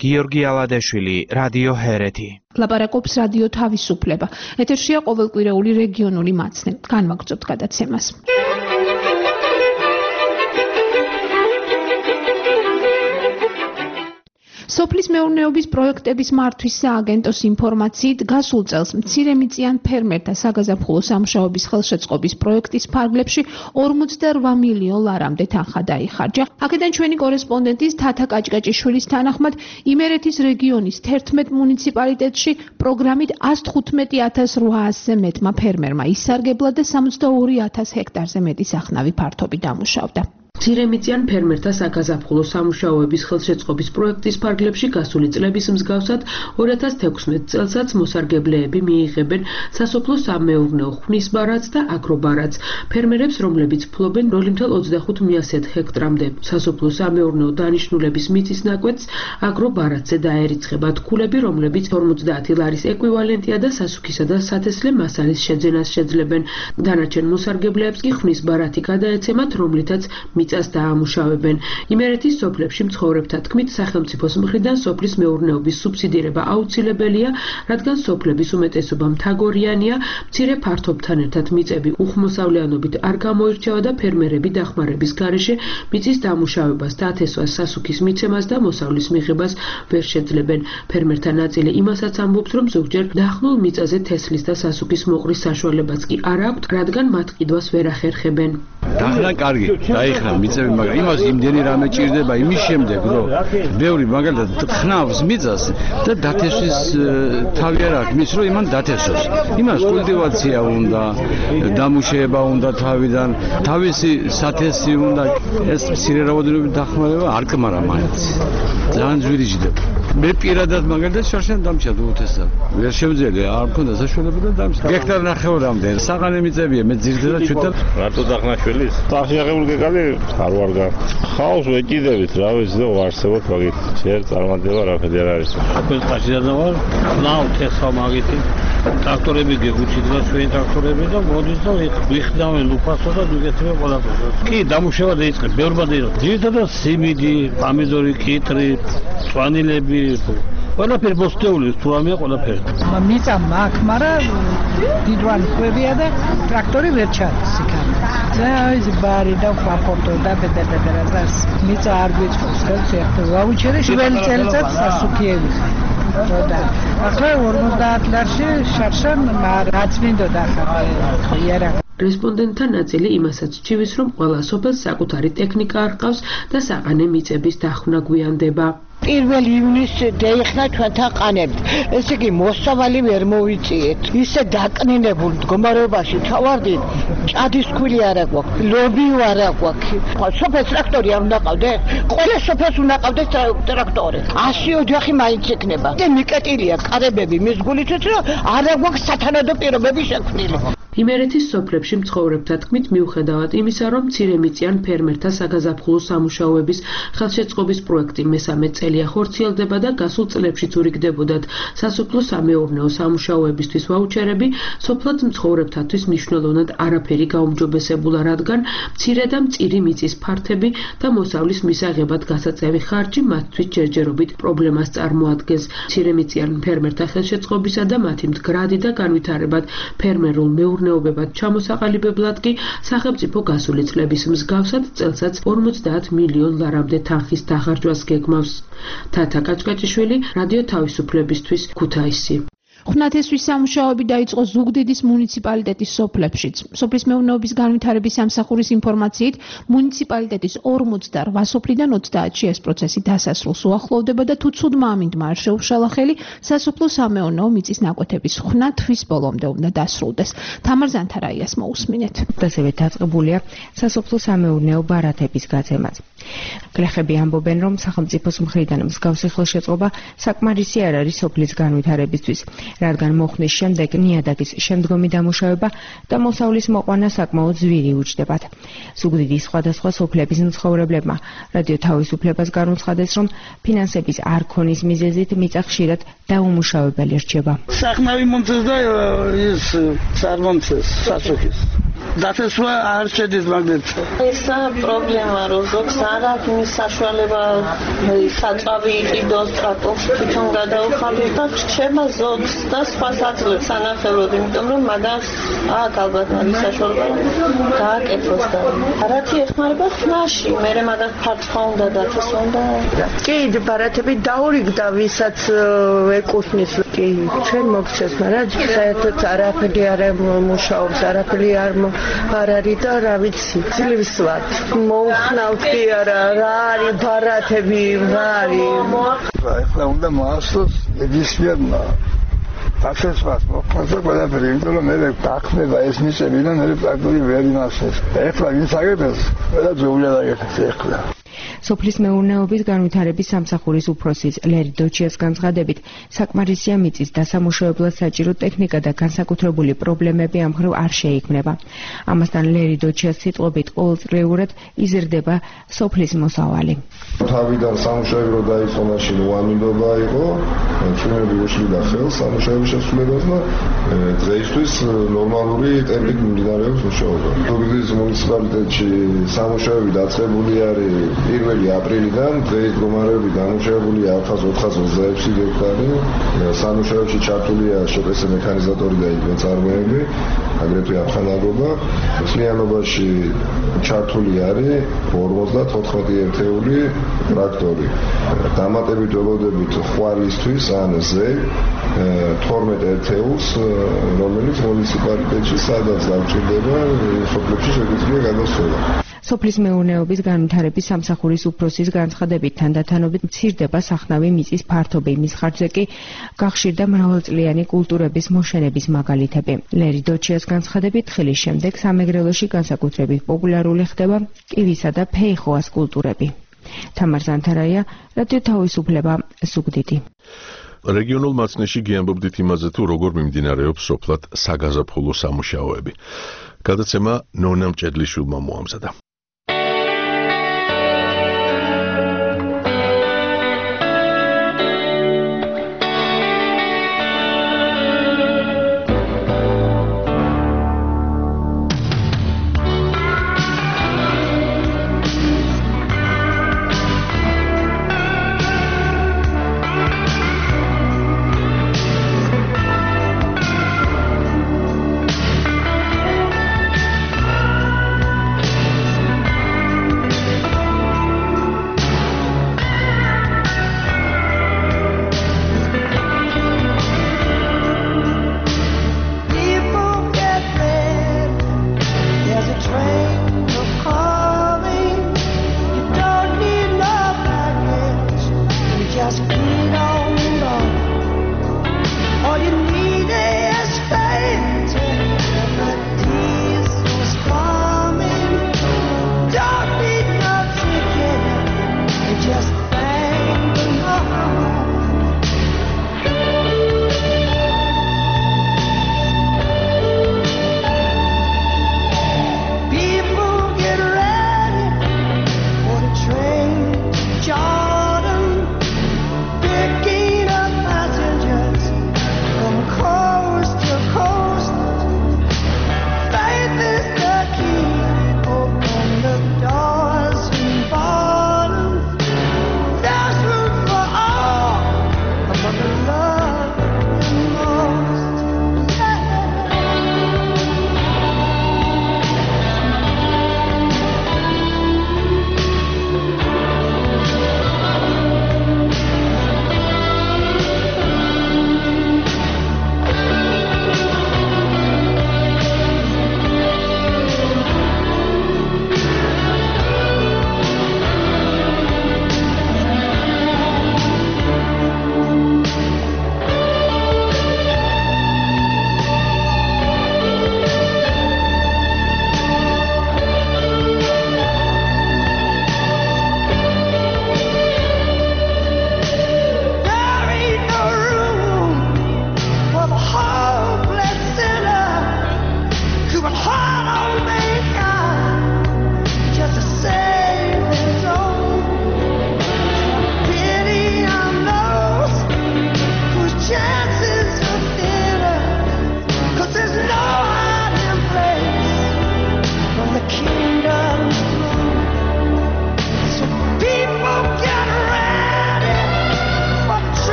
გიორგი ალადეშვილი, რადიო ჰერეთი. ლაპარაკობს რადიო თავისუფლება. ეთერშია ყოველკვირეული რეგიონული მაცნე. განვაგრძობთ გადაცემას. სოფლის მეურნეობის პროექტების მართვის სააგენტოს ინფორმაციით, გასულ წელს მცირემიწიან ფერმერთა საგაზაფხულო სამუშაოების ხელშეწყობის პროექტის ფარგლებში ორმოცდაორ მილიონ ლარამდე თანხა დაიხარჯა. აქედან ჩვენი კორესპონდენტის თათა კაჭკაჭიშვილის თანახმად, იმერეთის რეგიონის თერთმეტ მუნიციპალიტეტში პროგრამით ას თხუთმეტი ათას რვაასზე მეტმა ფერმერმა ისარგებლა და სამოცდაორი ათას ჰექტარზე მეტი სახნავი ფართობი დამუშავდა. მცირემიწიან ფერმერთა საგაზაფხულო სამუშაოების ხელშეწყობის პროექტის ფარგლებში გასული წლების მსგავსად ორი ათას თექვსმეტ წელსაც მოსარგებლეები მიიღებენ სასოფლო-სამეურნეო ღვთისმბარათს და აგრობარათს. ფერმერებს, რომლებიც ფლობენ ნული ათას ოცდახუთ ჰექტრამდე სასოფლო-სამეურნეო დანიშნულების მიწის ნაკვეთს, აგრობარათზე დაერიცხება თქულები, რომლებიც ორმოცდაათი ლარის ეკვივალენტია და სასუქისა და სათესლე მასალის შეძენას შეძლებენ. დანარჩენ მოსარგებლეებს კი ღვთისმბარათი გადაეცემათ, რომლითაც მიწას დაამუშავებენ. იმერეთის სოფლებში მცხოვრებთა თქმით, სახელმწიფოს მხრიდან სოფლის მეურნეობის სუბსიდირება აუცილებელია, რადგან სოფლების უმეტესობა მთაგორიანია, მცირე ფართობთან ერთად მიწები უხმოსავლიანობით არ გამოირჩევა და ფერმერები დახმარების გარეშე მიწის დამუშავებას, დათესვას, სასუქის მიცემას და მოსავლის მიღებას ვერ შეძლებენ. ფერმერთა ნაწილი იმასაც ამბობს, რომ ზოგჯერ დაახნულ მიწაზე თესლის და სასუქის მოყრის საშუალებაც კი არ აქვთ, რადგან მათ ყიდვას ვერ ახერხებენ. დახნა კარგი, დაიხრა მიწები, მაგრამ იმას იმდენი რამე ჭირდება იმის შემდეგ, რომ ბევრი მაგალითად ხნავს მიწას და დათესვის თავი არ აქვს, მის რომ იმან დათესოს. იმას კულტივაცია უნდა, დამუშავება უნდა თავიდან, თავისი სათესი უნდა, ეს მცირე რაოდენობით დახმარება არ კმარა მაინც. ძალიან ძვირიჭდება. მე პირადად მაგალითად შარშან დამჭა უუთესად. ვერ შევძელე, არ მქონდა საშუალება და დამჭა. გექტარ ნახევრამდე საყანე მიწებია, მე ძირითადად ჩვენთან რატო დახნაშველის? დახიაღებული გეკალი არ ვარ გა. ხავს ვეკიდებით, რა ვიცი და ვარსებოთ მაგით. შენ წარმატება რაფერი არ არის. აქ წაშიდა ვარ, ნაუ თესა მაგითი. ტრაქტორები გეგუჩიდლა ჩვენი ტრაქტორები და მოდის და ვიხდავენ ლუფასო და ვიგეთებენ ყველაფერს. კი, დამუშავა დაიწყეს, ბევრმა დაიწყო. ძირითადად სიმინდი, პომიდორი, კიტრი, წვანილები ყველაფერი მოსწეული თუ რამეა ყველაფერი. მიწა მაქვს, მაგრამ დიდვანი ხვევია და ტრაქტორი ვერ ჩადის იქამდე. ეს ბარი და ფაფორტო და ბედებედერას მიწა არ გვიწყობს ხელს ერთად ვაუჩერე შველი წელიწად სასუქიები და ახლა ორმოცდაათ ლარში შარშან რაც მინდოდა ხო იარა. რესპონდენტთა ნაწილი იმასაც ჩივის, რომ ყველა სოფელს საკუთარი ტექნიკა არ ჰყავს და საყანე მიწების დახვრა გვიანდება. პირველ ივნისში დაიხნა ჩვენთან ყანებით. ესე იგი მოსავალი ვერ მოვიწიეთ. ისე დაკნინებულ მდგომარეობაში ჩავარდით. ჭადის ქვილი არ აგვაქვს, ლობი არ აგვაქვს. სოფელს ტრაქტორი არ უნდა ყავდეს. ყველა სოფელს უნდა ყავდეს ტრაქტორი. ასი ოჯახი მაინც იქნება. და მიკეტილია კარებები მის გულითაც, რომ არ აგვაქვს სათანადო პირობები შექმნილი. იმერეთის სოფლებში მცხოვრებთა თქმით, მიუხედავად იმისა, რომ მცირემიწიან ფერმერთა საგაზაფხულო სამუშაოების ხელშეწყობის პროექტი მესამე წელია ხორციელდება და გასულ წლებშიც ურიგდებოდათ სასოფლო-სამეურნეო სამუშაოებისთვის ვაუჩერები, სოფლად მცხოვრებთათვის მნიშვნელოვნად არაფერი გაუმჯობესებულა, რადგან მცირე და მწირი მიწის ფართები და მოსავლის მისაღებად გასაწევი ხარჯი მათთვის ჯერჯერობით პრობლემას წარმოადგენს. მცირემიწიან ფერმერთა ხელშეწყობისა და მათი მდგრადი და განვითარებად ფერმერულ მეურნეობებად ჩამოსაყალიბებლად კი სახელმწიფო გასული წლების მსგავსად წელსაც ორმოცდაათ მილიონ ლარამდე თანხის დახარჯვას გეგმავს. თათა კაჭკაჭიშვილი, რადიო თავისუფლებისთვის, ქუთაისი. ღვთისმსახურის სამუშაოები დაიწყო ზუგდიდის მუნიციპალიტეტის სოფლებშიც. სოფლის მეურნეობის განვითარების სამსახურის ინფორმაციით, მუნიციპალიტეტის ორმოცდარვა სოფლიდან ოცდაათში ეს პროცესი დასასრულს უახლოვდება და თუ ცუდმა ამინდმა არ შეუშალა ხელი, სასოფლო-სამეურნეო მიწის ნაკვეთების ხვნა თვის ბოლომდე უნდა დასრულდეს. თამარ ზანთარაიას მოусმინეთ. ასევე დაწყებულია სასოფლო-სამეურნეო ბარათების გაცემაც. გლეხები ამბობენ, რომ სახელმწიფოს მხრიდან მსგავსი ხელშეწყობა საკმარისი არ არის სოფლის განვითარებისთვის. რადგან მოხნის შემდეგ ნიადაგის შემდგომი დამუშავება და მოსავლის მოყვანა საკმაოდ ძვირი უჯდებათ. ზუგდიდის სხვადასხვა სოფლების მცხოვრებლებმა რადიო თავისუფლებას განუცხადეს, რომ ფინანსების არ ქონის მიზეზით მიწა ხშირად დაუმუშავებელი რჩება. სახნავი მომწეს და ის წარმომწეს სასუქის. დათესვა არ შედის მაგნეტზე. ესა პრობლემა რომ ზოგს არ აქვს მის საშუალება საწავი იყიდოს ტრაქტორს თვითონ გადაუხადოს და რჩება ზოგს და სხვას აძლევს სანახევროდ, იმიტომ რომ მაგას აქ ალბათ არის საშუალება გააკეთოს და არათი ეხმარება ხმაში, მერე მაგას ფარცხვა უნდა დათესვა უნდა. კი, ბარათები დაურიგდა ვისაც ეკუთვნის. კი, ჩვენ მოგწეს, მაგრამ საერთოდ არაფერი არ მუშაობს, არაფერი არ არ არის და რა ვიცი, ძლივს ვარ. მოუხნავთ კი არა, რა არის ბარათები, რა არის. ახლა უნდა მოასწროს ედისმიერმა დათესვას მოხდეს და ყველაფერი, იმიტომ რომ მე დახმება ეს მიწები და მე პრაქტიკული ვერ იმასებს. ახლა ვინც აგებს, ყველა ძოვლია დაგეკეთეს ახლა. სოფლის მეურნეობის განვითარების სამსახურის უფროსის ლერი დოჩიას განცხადებით, საკმარისია მიწის დასამუშავებლად საჭირო ტექნიკა და განსაკუთრებული პრობლემები ამ მხრივ არ შეიქმნება. ამასთან ლერი დოჩიას სიტყვებით ყოველწლიურად იზრდება სოფლის მოსავალი. თავიდან სამუშაებლო დაიწყო მაშინ უამინდობა იყო, ჩვენები უშლიდა ხელს სამუშაებლო შესრულებას და დღეისთვის ნორმალური ტემპით მიმდინარეობს მუშაობა. თბილისის მუნიციპალიტეტში სამუშაოები დაწყებული არის პირველი აპრილიდან, დღეს მდგომარეობით დამუშავებულია ათას ოთხას ოცდაექვსი ჰექტარი, სამუშაოებში ჩართულია შპს მექანიზატორი და იწარმოები, აგრეთვე ამხანაგობა. მთლიანობაში ჩართული არის ორმოცდათოთხმეტი ერთეული ტრაქტორი. დამატებით ველოდებით ხვარლისთვის ან ზე თორმეტ ერთეულს, რომელიც მუნიციპალიტეტში სადაც დაგჭირდება, სოფლებში შეგვიძლია გადასვლა. სოფლის მეურნეობის განვითარების სამსახურის უფროსის განცხადებით თანდათანობით მცირდება სახნავი მიწის ფართობი, მის ხარჯზე კი გახშირდა მრავალწლიანი კულტურების მოშენების მაგალითები. ლერი დოჩიას განცხადებით ხელის შემდეგ სამეგრელოში განსაკუთრებით პოპულარული ხდება კივისა და ფეიხოას კულტურები. თამარ ზანთარაია, რადიო თავისუფლება, ზუგდიდი. რეგიონულ მაცნეში გიამბობდით იმაზე, თუ როგორ მიმდინარეობს სოფლად საგაზაფხულო სამუშაოები. გადაცემა ნონა მჭედლიშვილმა მოამზადა.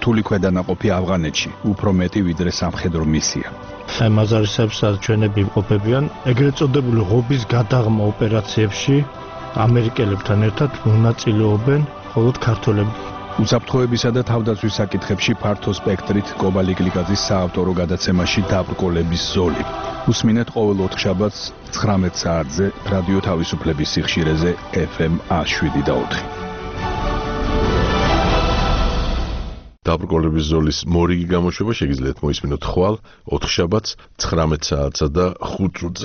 რთული ქვედანაყოფი ავღანეთში, უფრო მეტი ვიდრე სამხედრო მისია. აი მაზარისებს ჩვენები იმყოფებიან ეგრეთ წოდებული ღობის გადაღმა ოპერაციებში ამერიკელებთან ერთად მონაწილეობენ მხოლოდ ქართველები. უსაფრთხოებისა და თავდაცვის საკითხებში ფართო სპექტრით კობალი გლიკაძის საავტორო გადაცემაში დაბრკოლების ზოლი. უსმინეთ ყოველ ოთხშაბათს ცხრამეტ საათზე რადიო თავისუფლების სიხშირეზე ეფ ემ შვიდ და ოთხი. დაბრკოლების ზოლის მორიგი გამოშვება შეგიძლიათ მოისმინოთ ხვალ ოთხშაბათს ცხრამეტ საათსა და ხუთ წუთზე.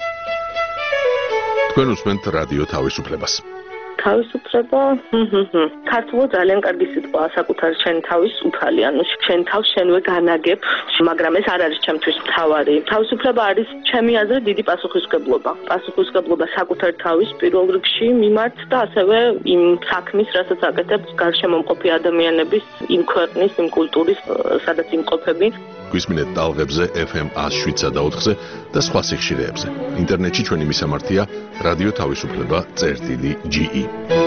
თქვენ უსმენთ რადიო თავისუფლებას. თავისუფლება, ქართულად ძალიან კარგი სიტყვაა, საკუთარ შენ თავის უფალი, ანუ შენ თავს შენვე განაგებ, მაგრამ ეს არ არის ჩემთვის მთავარი. თავისუფლება არის ჩემი აზრით დიდი პასუხისმგებლობა. პასუხისმგებლობა საკუთარ თავის პირველ რიგში მიმართ და ასევე იმ საქმის, რასაც აკეთებს გარშემომყოფი ადამიანების, იმ ქვეყნის, იმ კულტურის, სადაც იმყოფები. გვისმინეთ ტალღებზე ეფ ემ შვიდსა და ოთხზე და სხვა სიხშირეებზე. ინტერნეტში ჩვენი მისამართია რადიო თავისუფლება წერტილი ჯი ი.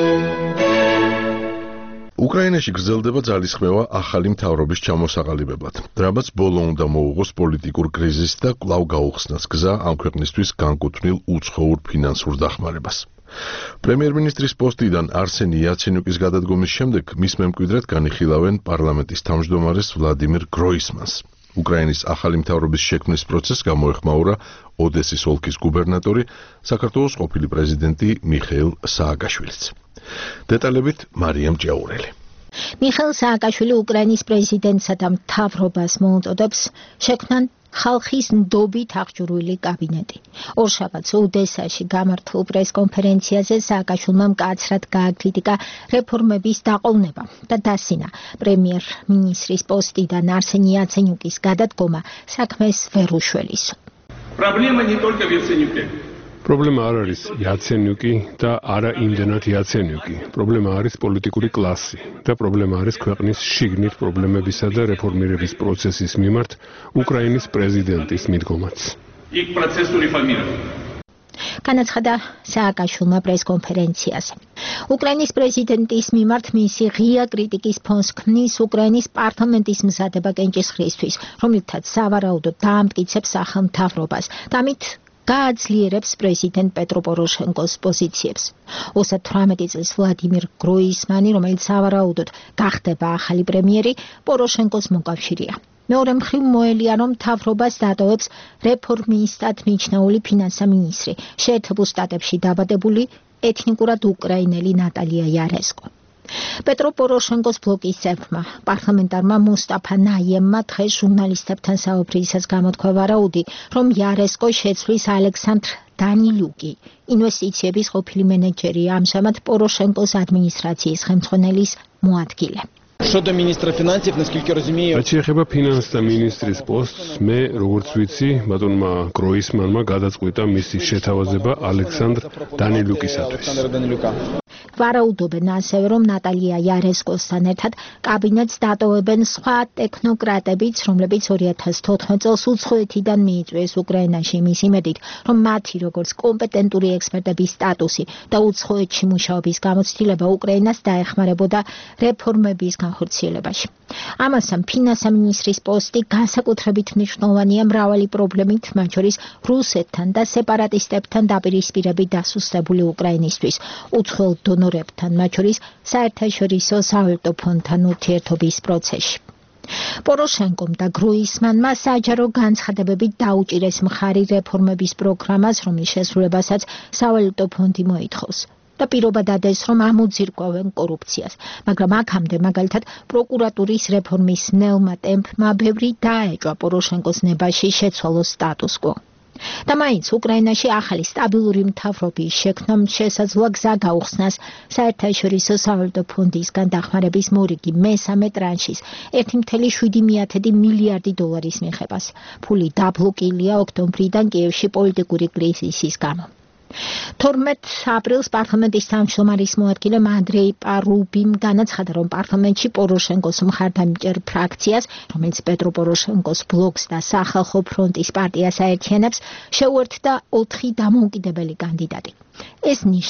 უკრაინაში გრძელდება ძალისხმევა ახალი მთავრობის ჩამოსაყალიბებლად, რამაც ბოლო უნდა მოუღოს პოლიტიკურ კრიზისს და კვლავ გაუხსნას გზა ამ ქვეყნისთვის განკუთვნილ უცხოურ ფინანსურ დახმარებას. პრემიერ-მინისტრის პოსტიდან არსენი იაცენიუკის გადადგომის შემდეგ მის მემკვიდრედ განიხილავენ პარლამენტის თავმჯდომარეს ვლადიმირ გროისმანს. უკრაინის ახალი მთავრობის შექმნის პროცესს გამოეხმაურა ოდესის ოლქის გუბერნატორი, საქართველოს ყოფილი პრეზიდენტი მიხეილ სააკაშვილიც. დეტალებით მარიამ ჭიაურელი. მიხეილ სააკაშვილი უკრაინის პრეზიდენტსა და მთავრობას მოუწოდებს შექმნან ხალხის ნდობით აღჭურვილი კაბინეტი. ორშაბათს ოდესაში გამართულ პრესკონფერენციაზე სააკაშვილმა მკაცრად გააკრიტიკა რეფორმების დაყოლნება და დასინა პრემიერ-მინისტრის პოსტიდან არსენი იაცენიუკის გადადგომა საქმეს ვერ უშველისო. Проблема не только в Яценюке. პრობლემა არ არის იაცენიუკი და არა იმდენად იაცენიუკი. პრობლემა არის პოლიტიკური კლასი და პრობლემა არის ქვეყნის შიგნით პრობლემებისა და რეფორმირების პროცესის მიმართ უკრაინის პრეზიდენტის მიდგომაც. იქ პროცესу რეფორმირება. განაცხადა სააკაშვილმა პრესკონფერენციაზე. უკრაინის პრეზიდენტის მიმართ მისი ღია კრიტიკის ფონს ქმნის უკრაინის პარლამენტის მზადება კენჭისყრისთვის, რომლითაც სავარაუდოდ დაამტკიცებს ახალ მთავრობას და ამით გააძლიერებს პრეზიდენტ პეტრო პოროშენკოს პოზიციებს. ოცდათვრამეტი წლის ვლადიმირ გროისმანი, რომელიც სავარაუდოდ გახდება ახალი პრემიერი, პოროშენკოს მოკავშირეა. მეორე მხრივ მოელია, რომ მთავრობას დატოვებს რეფორმისტად მიჩნეული ფინანსთა მინისტრი, შეერთებულ შტატებში დაბადებული ეთნიკურად უკრაინელი ნატალია იარესკო. პეტრო პოროშენკოს ბლოკის წევრმა, პარლამენტარმა მუსტაფა ნაიემმა დღეს ჟურნალისტებთან საუბრისას გამოთქვა ვარაუდი, რომ იარესკო შეცვლის ალექსანდრ დანილუკი, ინვესტიციების ყოფილი მენეჯერი, ამჟამად პოროშენკოს ადმინისტრაციის ხელმძღვანელის მოადგილე. Щодо министра финансов, насколько разумею, რაც ეხება ფინანსთა მინისტრის პოსტს, მე როგორც ვიცი, ბატონმა გროისმანმა გადაწყვიტა მისი შეთავაზება ალექსანდრ დანილუკისათვის. ვარაუდობენ ასევე, რომ ნატალია იარესკოსთან ერთად კაბინეტს დატოვებენ სხვა ტექნოკრატებიც, რომლებიც ორი ათას თოთხმეტ წელს უცხოეთიდან მიიწვიეს უკრაინაში იმის იმედით, რომ მათი როგორც კომპეტენტური ექსპერტების სტატუსი და უცხოეთში მუშაობის გამოცდილება უკრაინას დაეხმარებოდა რეფორმების განხორციელებაში. ამასთან ფინანსთა მინისტრის პოსტი განსაკუთრებით მნიშვნელოვანია მრავალი პრობლემით, მათ შორის რუსეთთან და სეპარატისტებთან დაპირისპირებით დასუსტებული უკრაინისთვის, უცხოელ დონორებთან, მათ შორის საერთაშორისო სავალუტო ფონდთან ურთიერთობის პროცესში. პოროშენკომ და გროისმანმა საჯარო განცხადებებით დაუჭირეს მხარი რეფორმების პროგრამას, რომლის შესრულებასაც სავალუტო ფონდი მოითხოვს. და პირობა დადეს, რომ ამოძირკვევენ კორუფციას, მაგრამ აქამდე მაგალითად პროკურატურის რეფორმის ნელმა ტემპმა ბევრი დაეჭვა პოროშენკოს ნებაში შეცვალოს სტატუს კვო. და მაინც უკრაინაში ახალი სტაბილური მთავრობის შექმნამ შესაძლოა გზა გაუხსნას საერთაშორისო სავალუტო ფონდისგან დახმარების მორიგი მესამე ტრანშის ერთი წუთი შვიდი მილიარდი დოლარის მიღებას. ფული დაბლოკილია ოქტომბრიდან კიევში პოლიტიკური კრიზისის გამო. თორმეტ აპრილს პარლამენტის თავმჯდომარის მოადგილემ ანდრეი პარუბიმ განაცხადა, რომ პარლამენტში პოროშენკოს მხარდამჭერ ფრაქციას, რომელიც პეტრო პოროშენკოს ბლოკს და სახალხო ფრონტის პარტიას აერთიანებს, შეუერთდა ოთხი დამოუკიდებელი კანდიდატი. ეს ნიშნავს,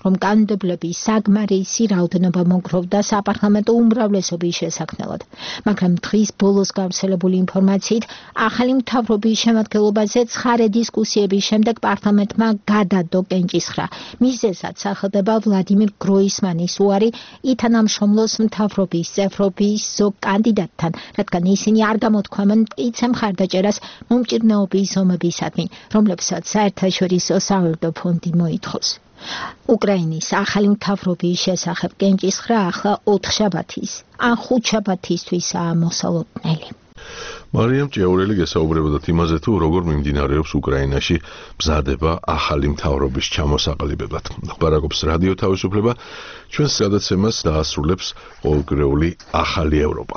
რომ კანონმდებლობის საკმარისი რაოდენობა მოგროვდა საპარლამენტო უმრავლესობის შესაქმნელად. მაგრამ დღის ბოლოს გავრცელებული ინფორმაციით, ახალი მთავრობის შემადგენლობაზე ცხარე დისკუსიების შემდეგ პარლამენტმა გადადო კენჭისხრა. მიზეზად სახელდება ვლადიმირ გროისმანის უარი ითანამშრომლოს მთავრობის წევრობის ზოგ კანდიდატთან, რადგან ისინი არ გამოთქვამენ მტკიცე მხარდაჭერას მომჭირნეობის ომებისადმი, რომლებსაც საერთაშორისო საველდო ფონდი მოითხოვს. უკრაინის ახალი მთავრობის შესახებ კენჭისხრა ახლა ოთხშაბათის ან ხუთშაბათისთვისაა მოსალოდნელი. მარიამ ჭიაურელი გესაუბრებოდათ იმაზე, თუ როგორ მიმდინარეობს უკრაინაში მზადება ახალი მთავრობის ჩამოსაყალიბებლად. ხბარაკობს რადიო თავისუფლება, ჩვენს გადაცემას დაასრულებს ყოველკვირეული ახალი ევროპა.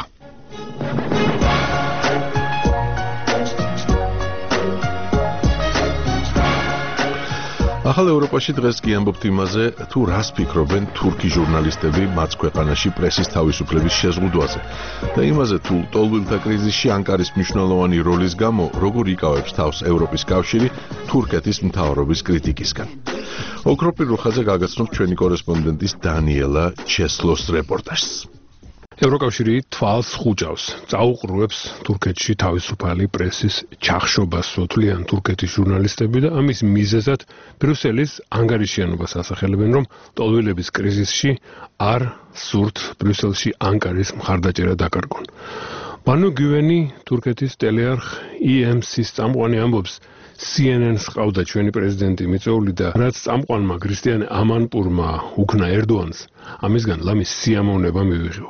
ახალ ევროპაში დღეს გიამბობთ იმაზე, თუ რას ფიქრობენ თურქი ჟურნალისტები მათ ქვეყანაში პრესის თავისუფლების შეზღუდვაზე და იმაზე, თუ ტოლვილთა კრიზისში ანკარის მნიშვნელოვანი როლის გამო როგორ იკავებს თავს ევროპის კავშირი თურქეთის მთავრობის კრიტიკისგან. ოქროპირ რუხაძე გაგაცნობთ ჩვენი კორესპონდენტის დანიელა ჩესლოს რეპორტაჟს. ევროკავშირი თვალს ხუჭავს, წაუყრუებს თურქეთში თავისუფალი პრესის ჩახშობას სოთლიან თურქეთის ჟურნალისტები და ამის მიზეზად ბრიუსელის ანგარიშიანობას ასახელებენ, რომ ტოლვილების კრიზისში არ სურთ ბრიუსელში ანკარის მხარდაჭერა დაკარგონ. ბანუ გივენი თურქეთის ტელეარხ ი ემ სის წამყვანი ამბობს, სი ენ ენს ყავდა ჩვენი პრეზიდენტი მიწვეული და რაც წამყვანმა ქრისტიანე ამანპურმა უქნა ერდოანს, ამისგან ლამის სიამოვნება მივიღო.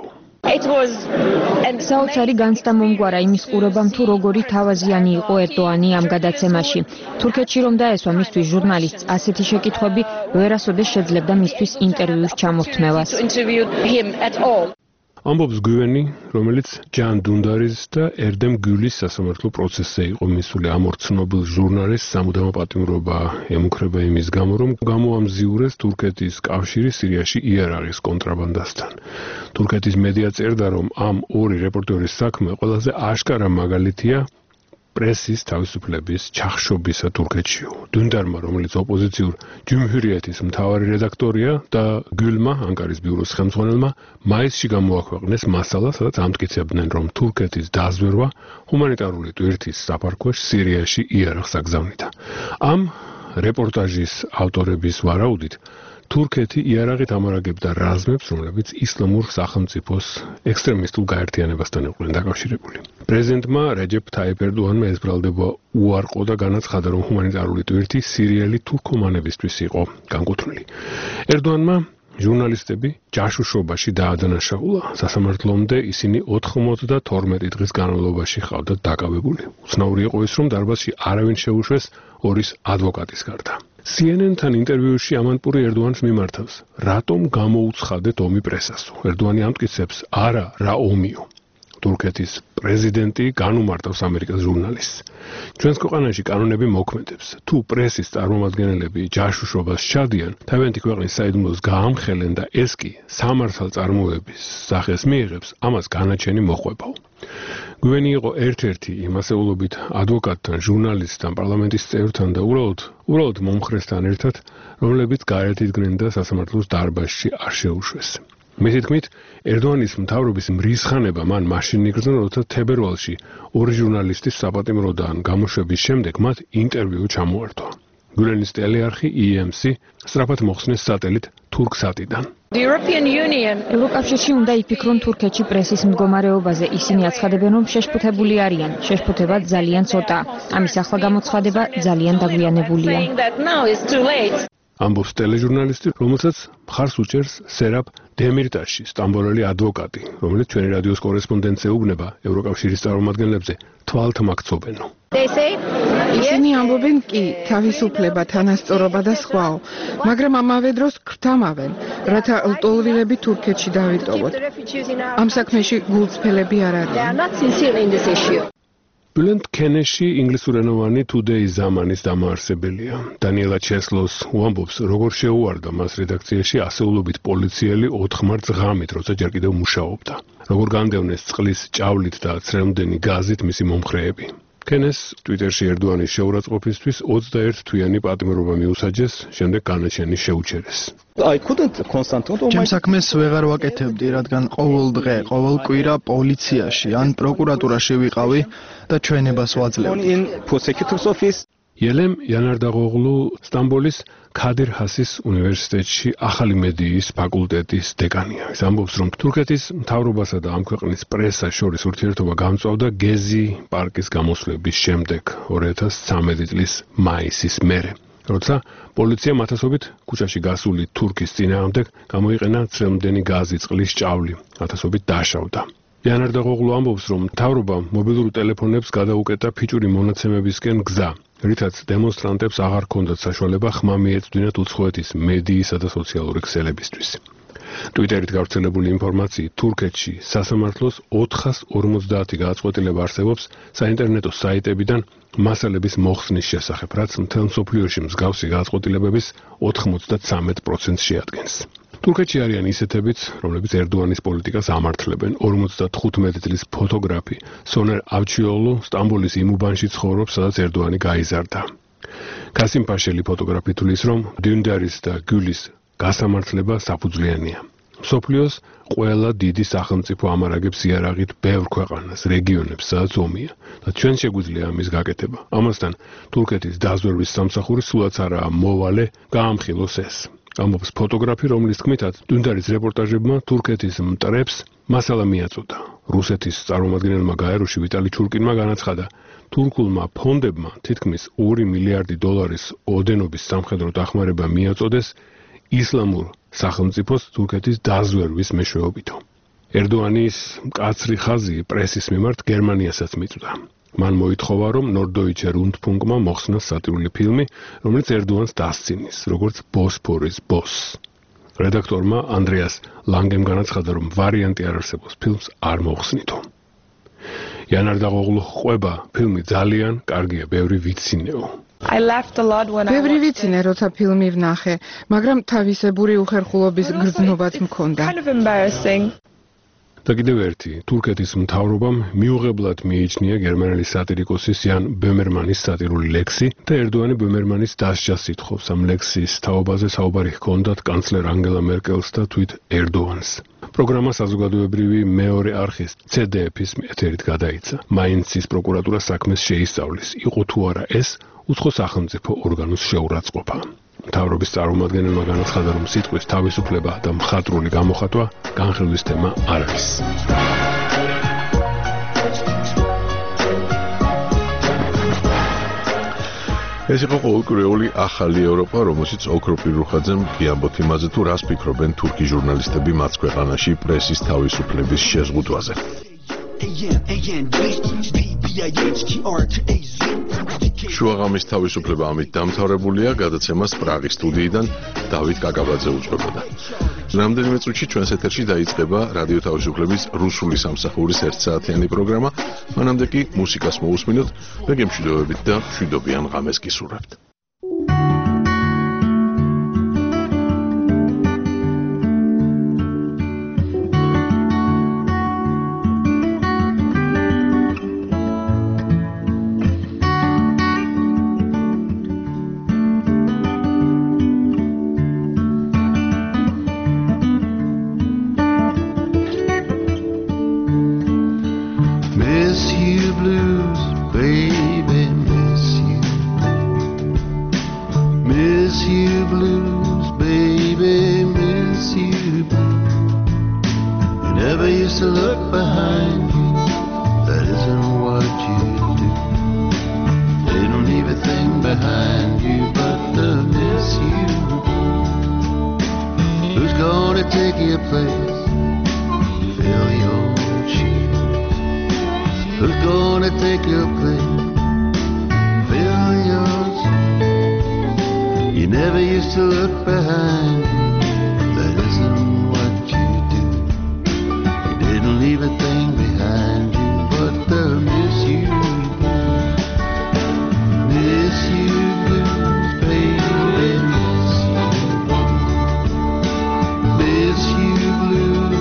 საოცარი განცდა მომგვარა იმის ყურებამ, თუ როგორი თავაზიანი იყო ერდოანი ამ გადაცემაში. თურქეთში რომ დაესვა მისთვის ჟურნალისტს ასეთი შეკითხვები, ვერასოდეს შეძლებდა მისთვის ინტერვიუს ჩამორთმევას. ამბობს გივენი, რომელიც ჯან დუნდარის და ერდემ გულის სასამართლო პროცესზე იყო მისული. ამ ორ ცნობილ ჟურნალისტს სამუდამო პატიმრობა ემუქრება იმის გამო, რომ გამოამზიურეს თურქეთის კავშირი სირიაში იარაღის კონტრაბანდასთან. თურქეთის მედია წერდა, რომ ამ ორი რეპორტერის საქმე ყველაზე აშკარა მაგალითია პრესის თავისუფლების ჩახშობისა თურქეთშიო. დუნდარმა, რომელიც ოპოზიციურ ჯუმჰურიეთის მთავარი რედაქტორია და გულმა, ანკარის ბიუროს ხელმძღვანელმა, მაისში გამოაქვეყნეს მასალა, სადაც ამტკიცებდნენ, რომ თურქეთის დაზვერვა ჰუმანიტარული ტვირთის საფარქვეშ სირიაში იარაღს აგზავნიდა. ამ რეპორტაჟის ავტორების ვარაუდით, თურქეთი იარაღით ამარაგებდა რაზმებს, რომლებიც ისლამურ სახელმწიფოს ექსტრემისტულ გაერთიანებასთან იყვნენ დაკავშირებული. პრეზიდენტმა რეჯეპ თაიპ ერდოანმა ეს ბრალდება უარყო და განაცხადა, რომ ჰუმანიტარული ტვირთი სირიელი თურქომანებისთვის იყო განკუთვნილი. ერდოანმა ჟურნალისტები ჯაშუშობაში დაადანაშაულა. სასამართლომდე ისინი ოთხმოცდათორმეტი დღის განმავლობაში ჰყავდათ დაკავებული. უცნაური იყო ის, რომ დარბაზში არავინ შეუშვეს ორის ადვოკატის გარდა. სი ენ ენ-თან ინტერვიუში ამანპური ერდოანს მიმართავს, რატომ გამოუცხადეთ ომი პრესასო. ერდოანი ამტკიცებს, არა, რა ომიო. თურქეთის პრეზიდენტი განუმარტავს ამერიკას ჟურნალისტს. ჩვენს ქვეყანაში კანონები მოქმედებს. თუ პრესის წარმომადგენლები ჯაშუშობას ჩადიან, თავიანთი ქვეყნის საიდუმლოს გაამხელენ და ეს კი სამართალწარმოების სახეს მიიღებს, ამას განაჩენი მოხვებაო. გვენი იყო ერთ-ერთი იმ ასეულობით ადვოკატთან, ჟურნალისტთან, პარლამენტის წევრთან და უბრალოდ უბრალოდ მომხრესთან ერთად, რომლებიც გარეთ იდგნენ და სასამართლოს დარბაზში არ შეუშვეს. მისი თქმით, ერდოანის მთავრობის მრისხანება მან მაშინ იგრძნო, როცა თებერვალში ორი ჟურნალისტის საპატიმროდან გამოშვების შემდეგ მათ ინტერვიუ ჩამოართვა. გულენის ტელეარხი ი ემ სი სწრაფად მოხსნეს სატელით თურქსატიდან. ევროკავშირში უნდა იფიქრონ თურქეთში პრესის მდგომარეობაზე. ისინი აცხადებენ, რომ შეშფოთებული არიან. შეშფოთება ძალიან ცოტაა. ამის ახლა გამოცხადება ძალიან დაგვიანებულია. ამბობს ტელეჟურნალისტი, რომელსაც მხარს უჭერს სერაპ დემირტაში, სტამბოლელი ადვოკატი, რომელიც ჩვენი რადიოს კორესპონდენტს ეუბნება ევროკავშირის წარმომადგენლებზე თვალთმაქცობენო. ისინი ამბობენ კი, თავისუფლება, თანასწორობა და სხვაო, მაგრამ ამავე დროს ქრთამავენ, რათა ლტოლვილები თურქეთში დავიტოვოთ. ამ საქმეში გულწრფელები არ არიან. ბლენდ კენეში ინგლისურენოვანი Today ზამანის დამაარსებელია. დანიელა ჩესლოს უამბობს, როგორ შეუვარდა მას რედაქციაში ასეულობით პოლიციელი ოთხმართ ღამით, როცა ჯერ კიდევ მუშაობდა. როგორ განდევნეს წყლის ჭავლით და ცრემლდენი გაზით მისი მომხრეები. კენეს ტვიტერში ერდოანის შეურაცხყოფისთვის ოცდაერთი თვიანი პატიმრობა მიუსაჯეს, შემდეგ განაჩენი შეუჩერეს. ჩემ საქმეს ვეღარ ვაკეთებდი, რადგან ყოველ დღე, ყოველ კვირა პოლიციაში ან პროკურატურაში ვიყავი და ჩვენებას ვაძლევდი. ელემ იანარდაღოღლუ სტამბოლის ქადირ ჰასის უნივერსიტეტში ახალი მედიის ფაკულტეტის დეკანია. ის ამბობს, რომ თურქეთის მთავრობასა და ამ ქვეყნის პრესას შორის ურთიერთობა გამწვავდა გეზი პარკის გამოსვლების შემდეგ ორი ათას ცხრამეტი წლის მაისის მერე, როცა პოლიციამ ათასობით ქუჩაში გასული თურქის წინააღმდეგ გამოიყენა ცხელმდენი გაზი, წყლის ჭავლი, ათასობით დაშავდა. იანარდაღოღლუ ამბობს, რომ მთავრობამ მობილურ ტელეფონებს გადაუკეტა ფიჭური მონაცემებისკენ გზა, რითაც დემონსტრანტებს აღარ ჰქონდათ საშუალება ხმა მიეწვდინათ უცხოეთის მედიისა და სოციალური ქსელებისთვის. ტვიტერით გავრცელებული ინფორმაციით, თურქეთში სასამართლოს ოთხას ორმოცდაათი გადაწყვეტილება არსებობს საინტერნეტო საიტებიდან მასალების მოხსნის შესახებ, რაც მთელ მსოფლიოში მსგავსი გადაწყვეტილებების ოთხმოცდათრამეტ პროცენტს შეადგენს. თურქეთში არიან ისეთებიც, რომლებიც ერდოანის პოლიტიკას ამართლებენ. ორმოცდათხუთმეტი წლის ფოტოგრაფი სონერ ავჩიოლუ სტამბოლის იმ უბანში ცხოვრობს, სადაც ერდოანი გაიზარდა. კასიმ პაშელი ფოტოგრაფი თვლის, რომ დუნდარის და გულის გასამართლება საფუძვლიანია. მსოფლიოს ყველა დიდი სახელმწიფო ამარაგებს იარაღით ბევრ ქვეყანას, რეგიონებს, სადაც ომია და ჩვენ შეგვიძლია ამის გაკეთება. ამასთან თურქეთის დაზვერვის სამსახური სულაც არაა მოვალე გაამხილოს ეს. ამბობს ფოტოგრაფი, რომლის თქმითაც დუნდარის რეპორტაჟებმა თურქეთის მტრებს მასალა მიაწოდა. რუსეთის წარმომადგენელმა გაეროში ვიტალი ჩურკინმა განაცხადა, თურქულმა ფონდებმა თითქმის ორი მილიარდი დოლარის ოდენობის სამხედრო დახმარება მიაწოდეს ისლამურ სახელმწიფოს თურქეთის დაზვერვის მეშვეობითო. ერდოანის მკაცრი ხაზი პრესის მიმართ გერმანიასაც მიწვდა. მან მოითხოვა, რომ ნორდოიჩე რუნდფუნკმა მოხსნა სატირული ფილმი, რომელიც ერდოანს დასცინის, როგორც ბოსფორის ბოსს. რედაქტორმა ანდრეას ლანგემ განაცხადა, რომ ვარიანტი არ არსებობს, ფილმს არ მოხსნითო. იანარდაღოღლუ ყვება, ფილმი ძალიან კარგია, ბევრი ვიცინეო. ბევრი ვიცინე, როცა ფილმი ვნახე, მაგრამ თავისებური უხერხულობის გრძნობაც მქონდა. და კიდევ ერთი, თურქეთის მთავრობამ მიუღებლად მიიჩნია გერმანელი სატირიკოსის იან ბემერმანის სატირული ლექსი და ერდოანი ბემერმანის დასჯას ითხოვს. ამ ლექსის თაობაზე საუბარი ჰქონდათ კანცლერ ანგელა მერკელს და თვით ერდოანს. პროგრამა საზოგადოებრივი მეორე არხის ცე დე ეფ-ის ეთერით გადაიცა. მაინცის პროკურატურა საქმეს შეისწავლის, იყო თუ არა ეს უცხო სახელმწიფო ორგანოს შეურაცხყოფა. მთავრობის წარმომადგენელმა განაცხადა, რომ სიტყვის თავისუფლება და მხატვრული გამოხატვა განხილვის თემა არ არის. ეს იყო ყოველკვირეული ახალი ევროპა, რომელშიც ოქრო პირუხაძემ გიამბოთ იმაზე, თუ რას ფიქრობენ თურქი ჟურნალისტები მათ ქვეყანაში პრესის თავისუფლების შეზღუდვაზე. შუაღამის თავისუფლება ამით დამთავრებულია, გადაცემას პრაღის სტუდიიდან დავით კაკაბაძე უძღვებოდა. რამდენიმე წუთში ჩვენს ეთერში დაიწყება რადიო თავისუფლების რუსული სამსახურის ერთსაათიანი პროგრამა. მანამდე კი მუსიკას მოусმინოთ, მეგემშვიდობებით და მშვიდობიან ღამეს გისურვებთ.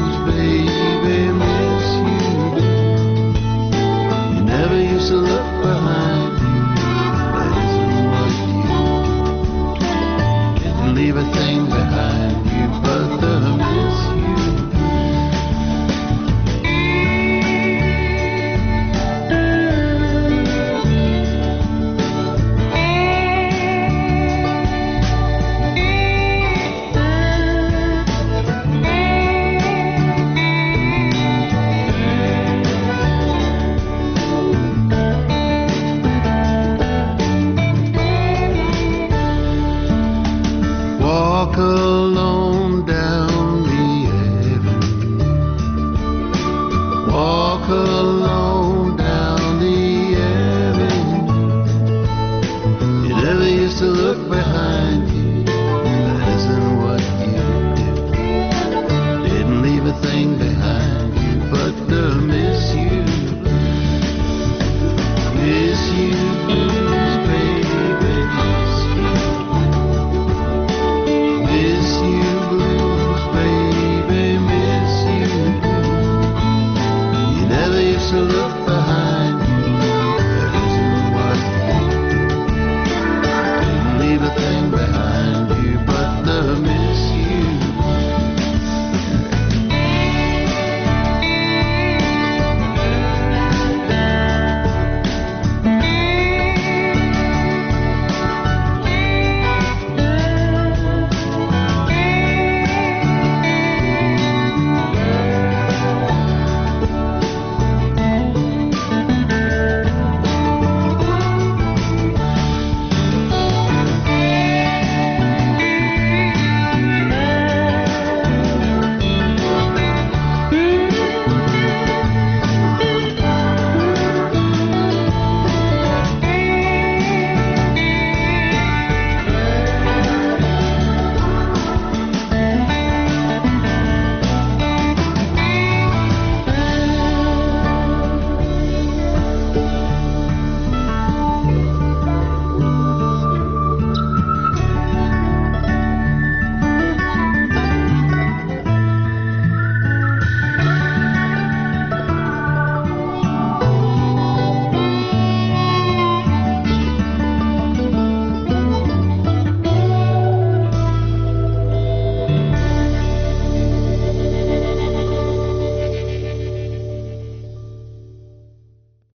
Look ქვეყანა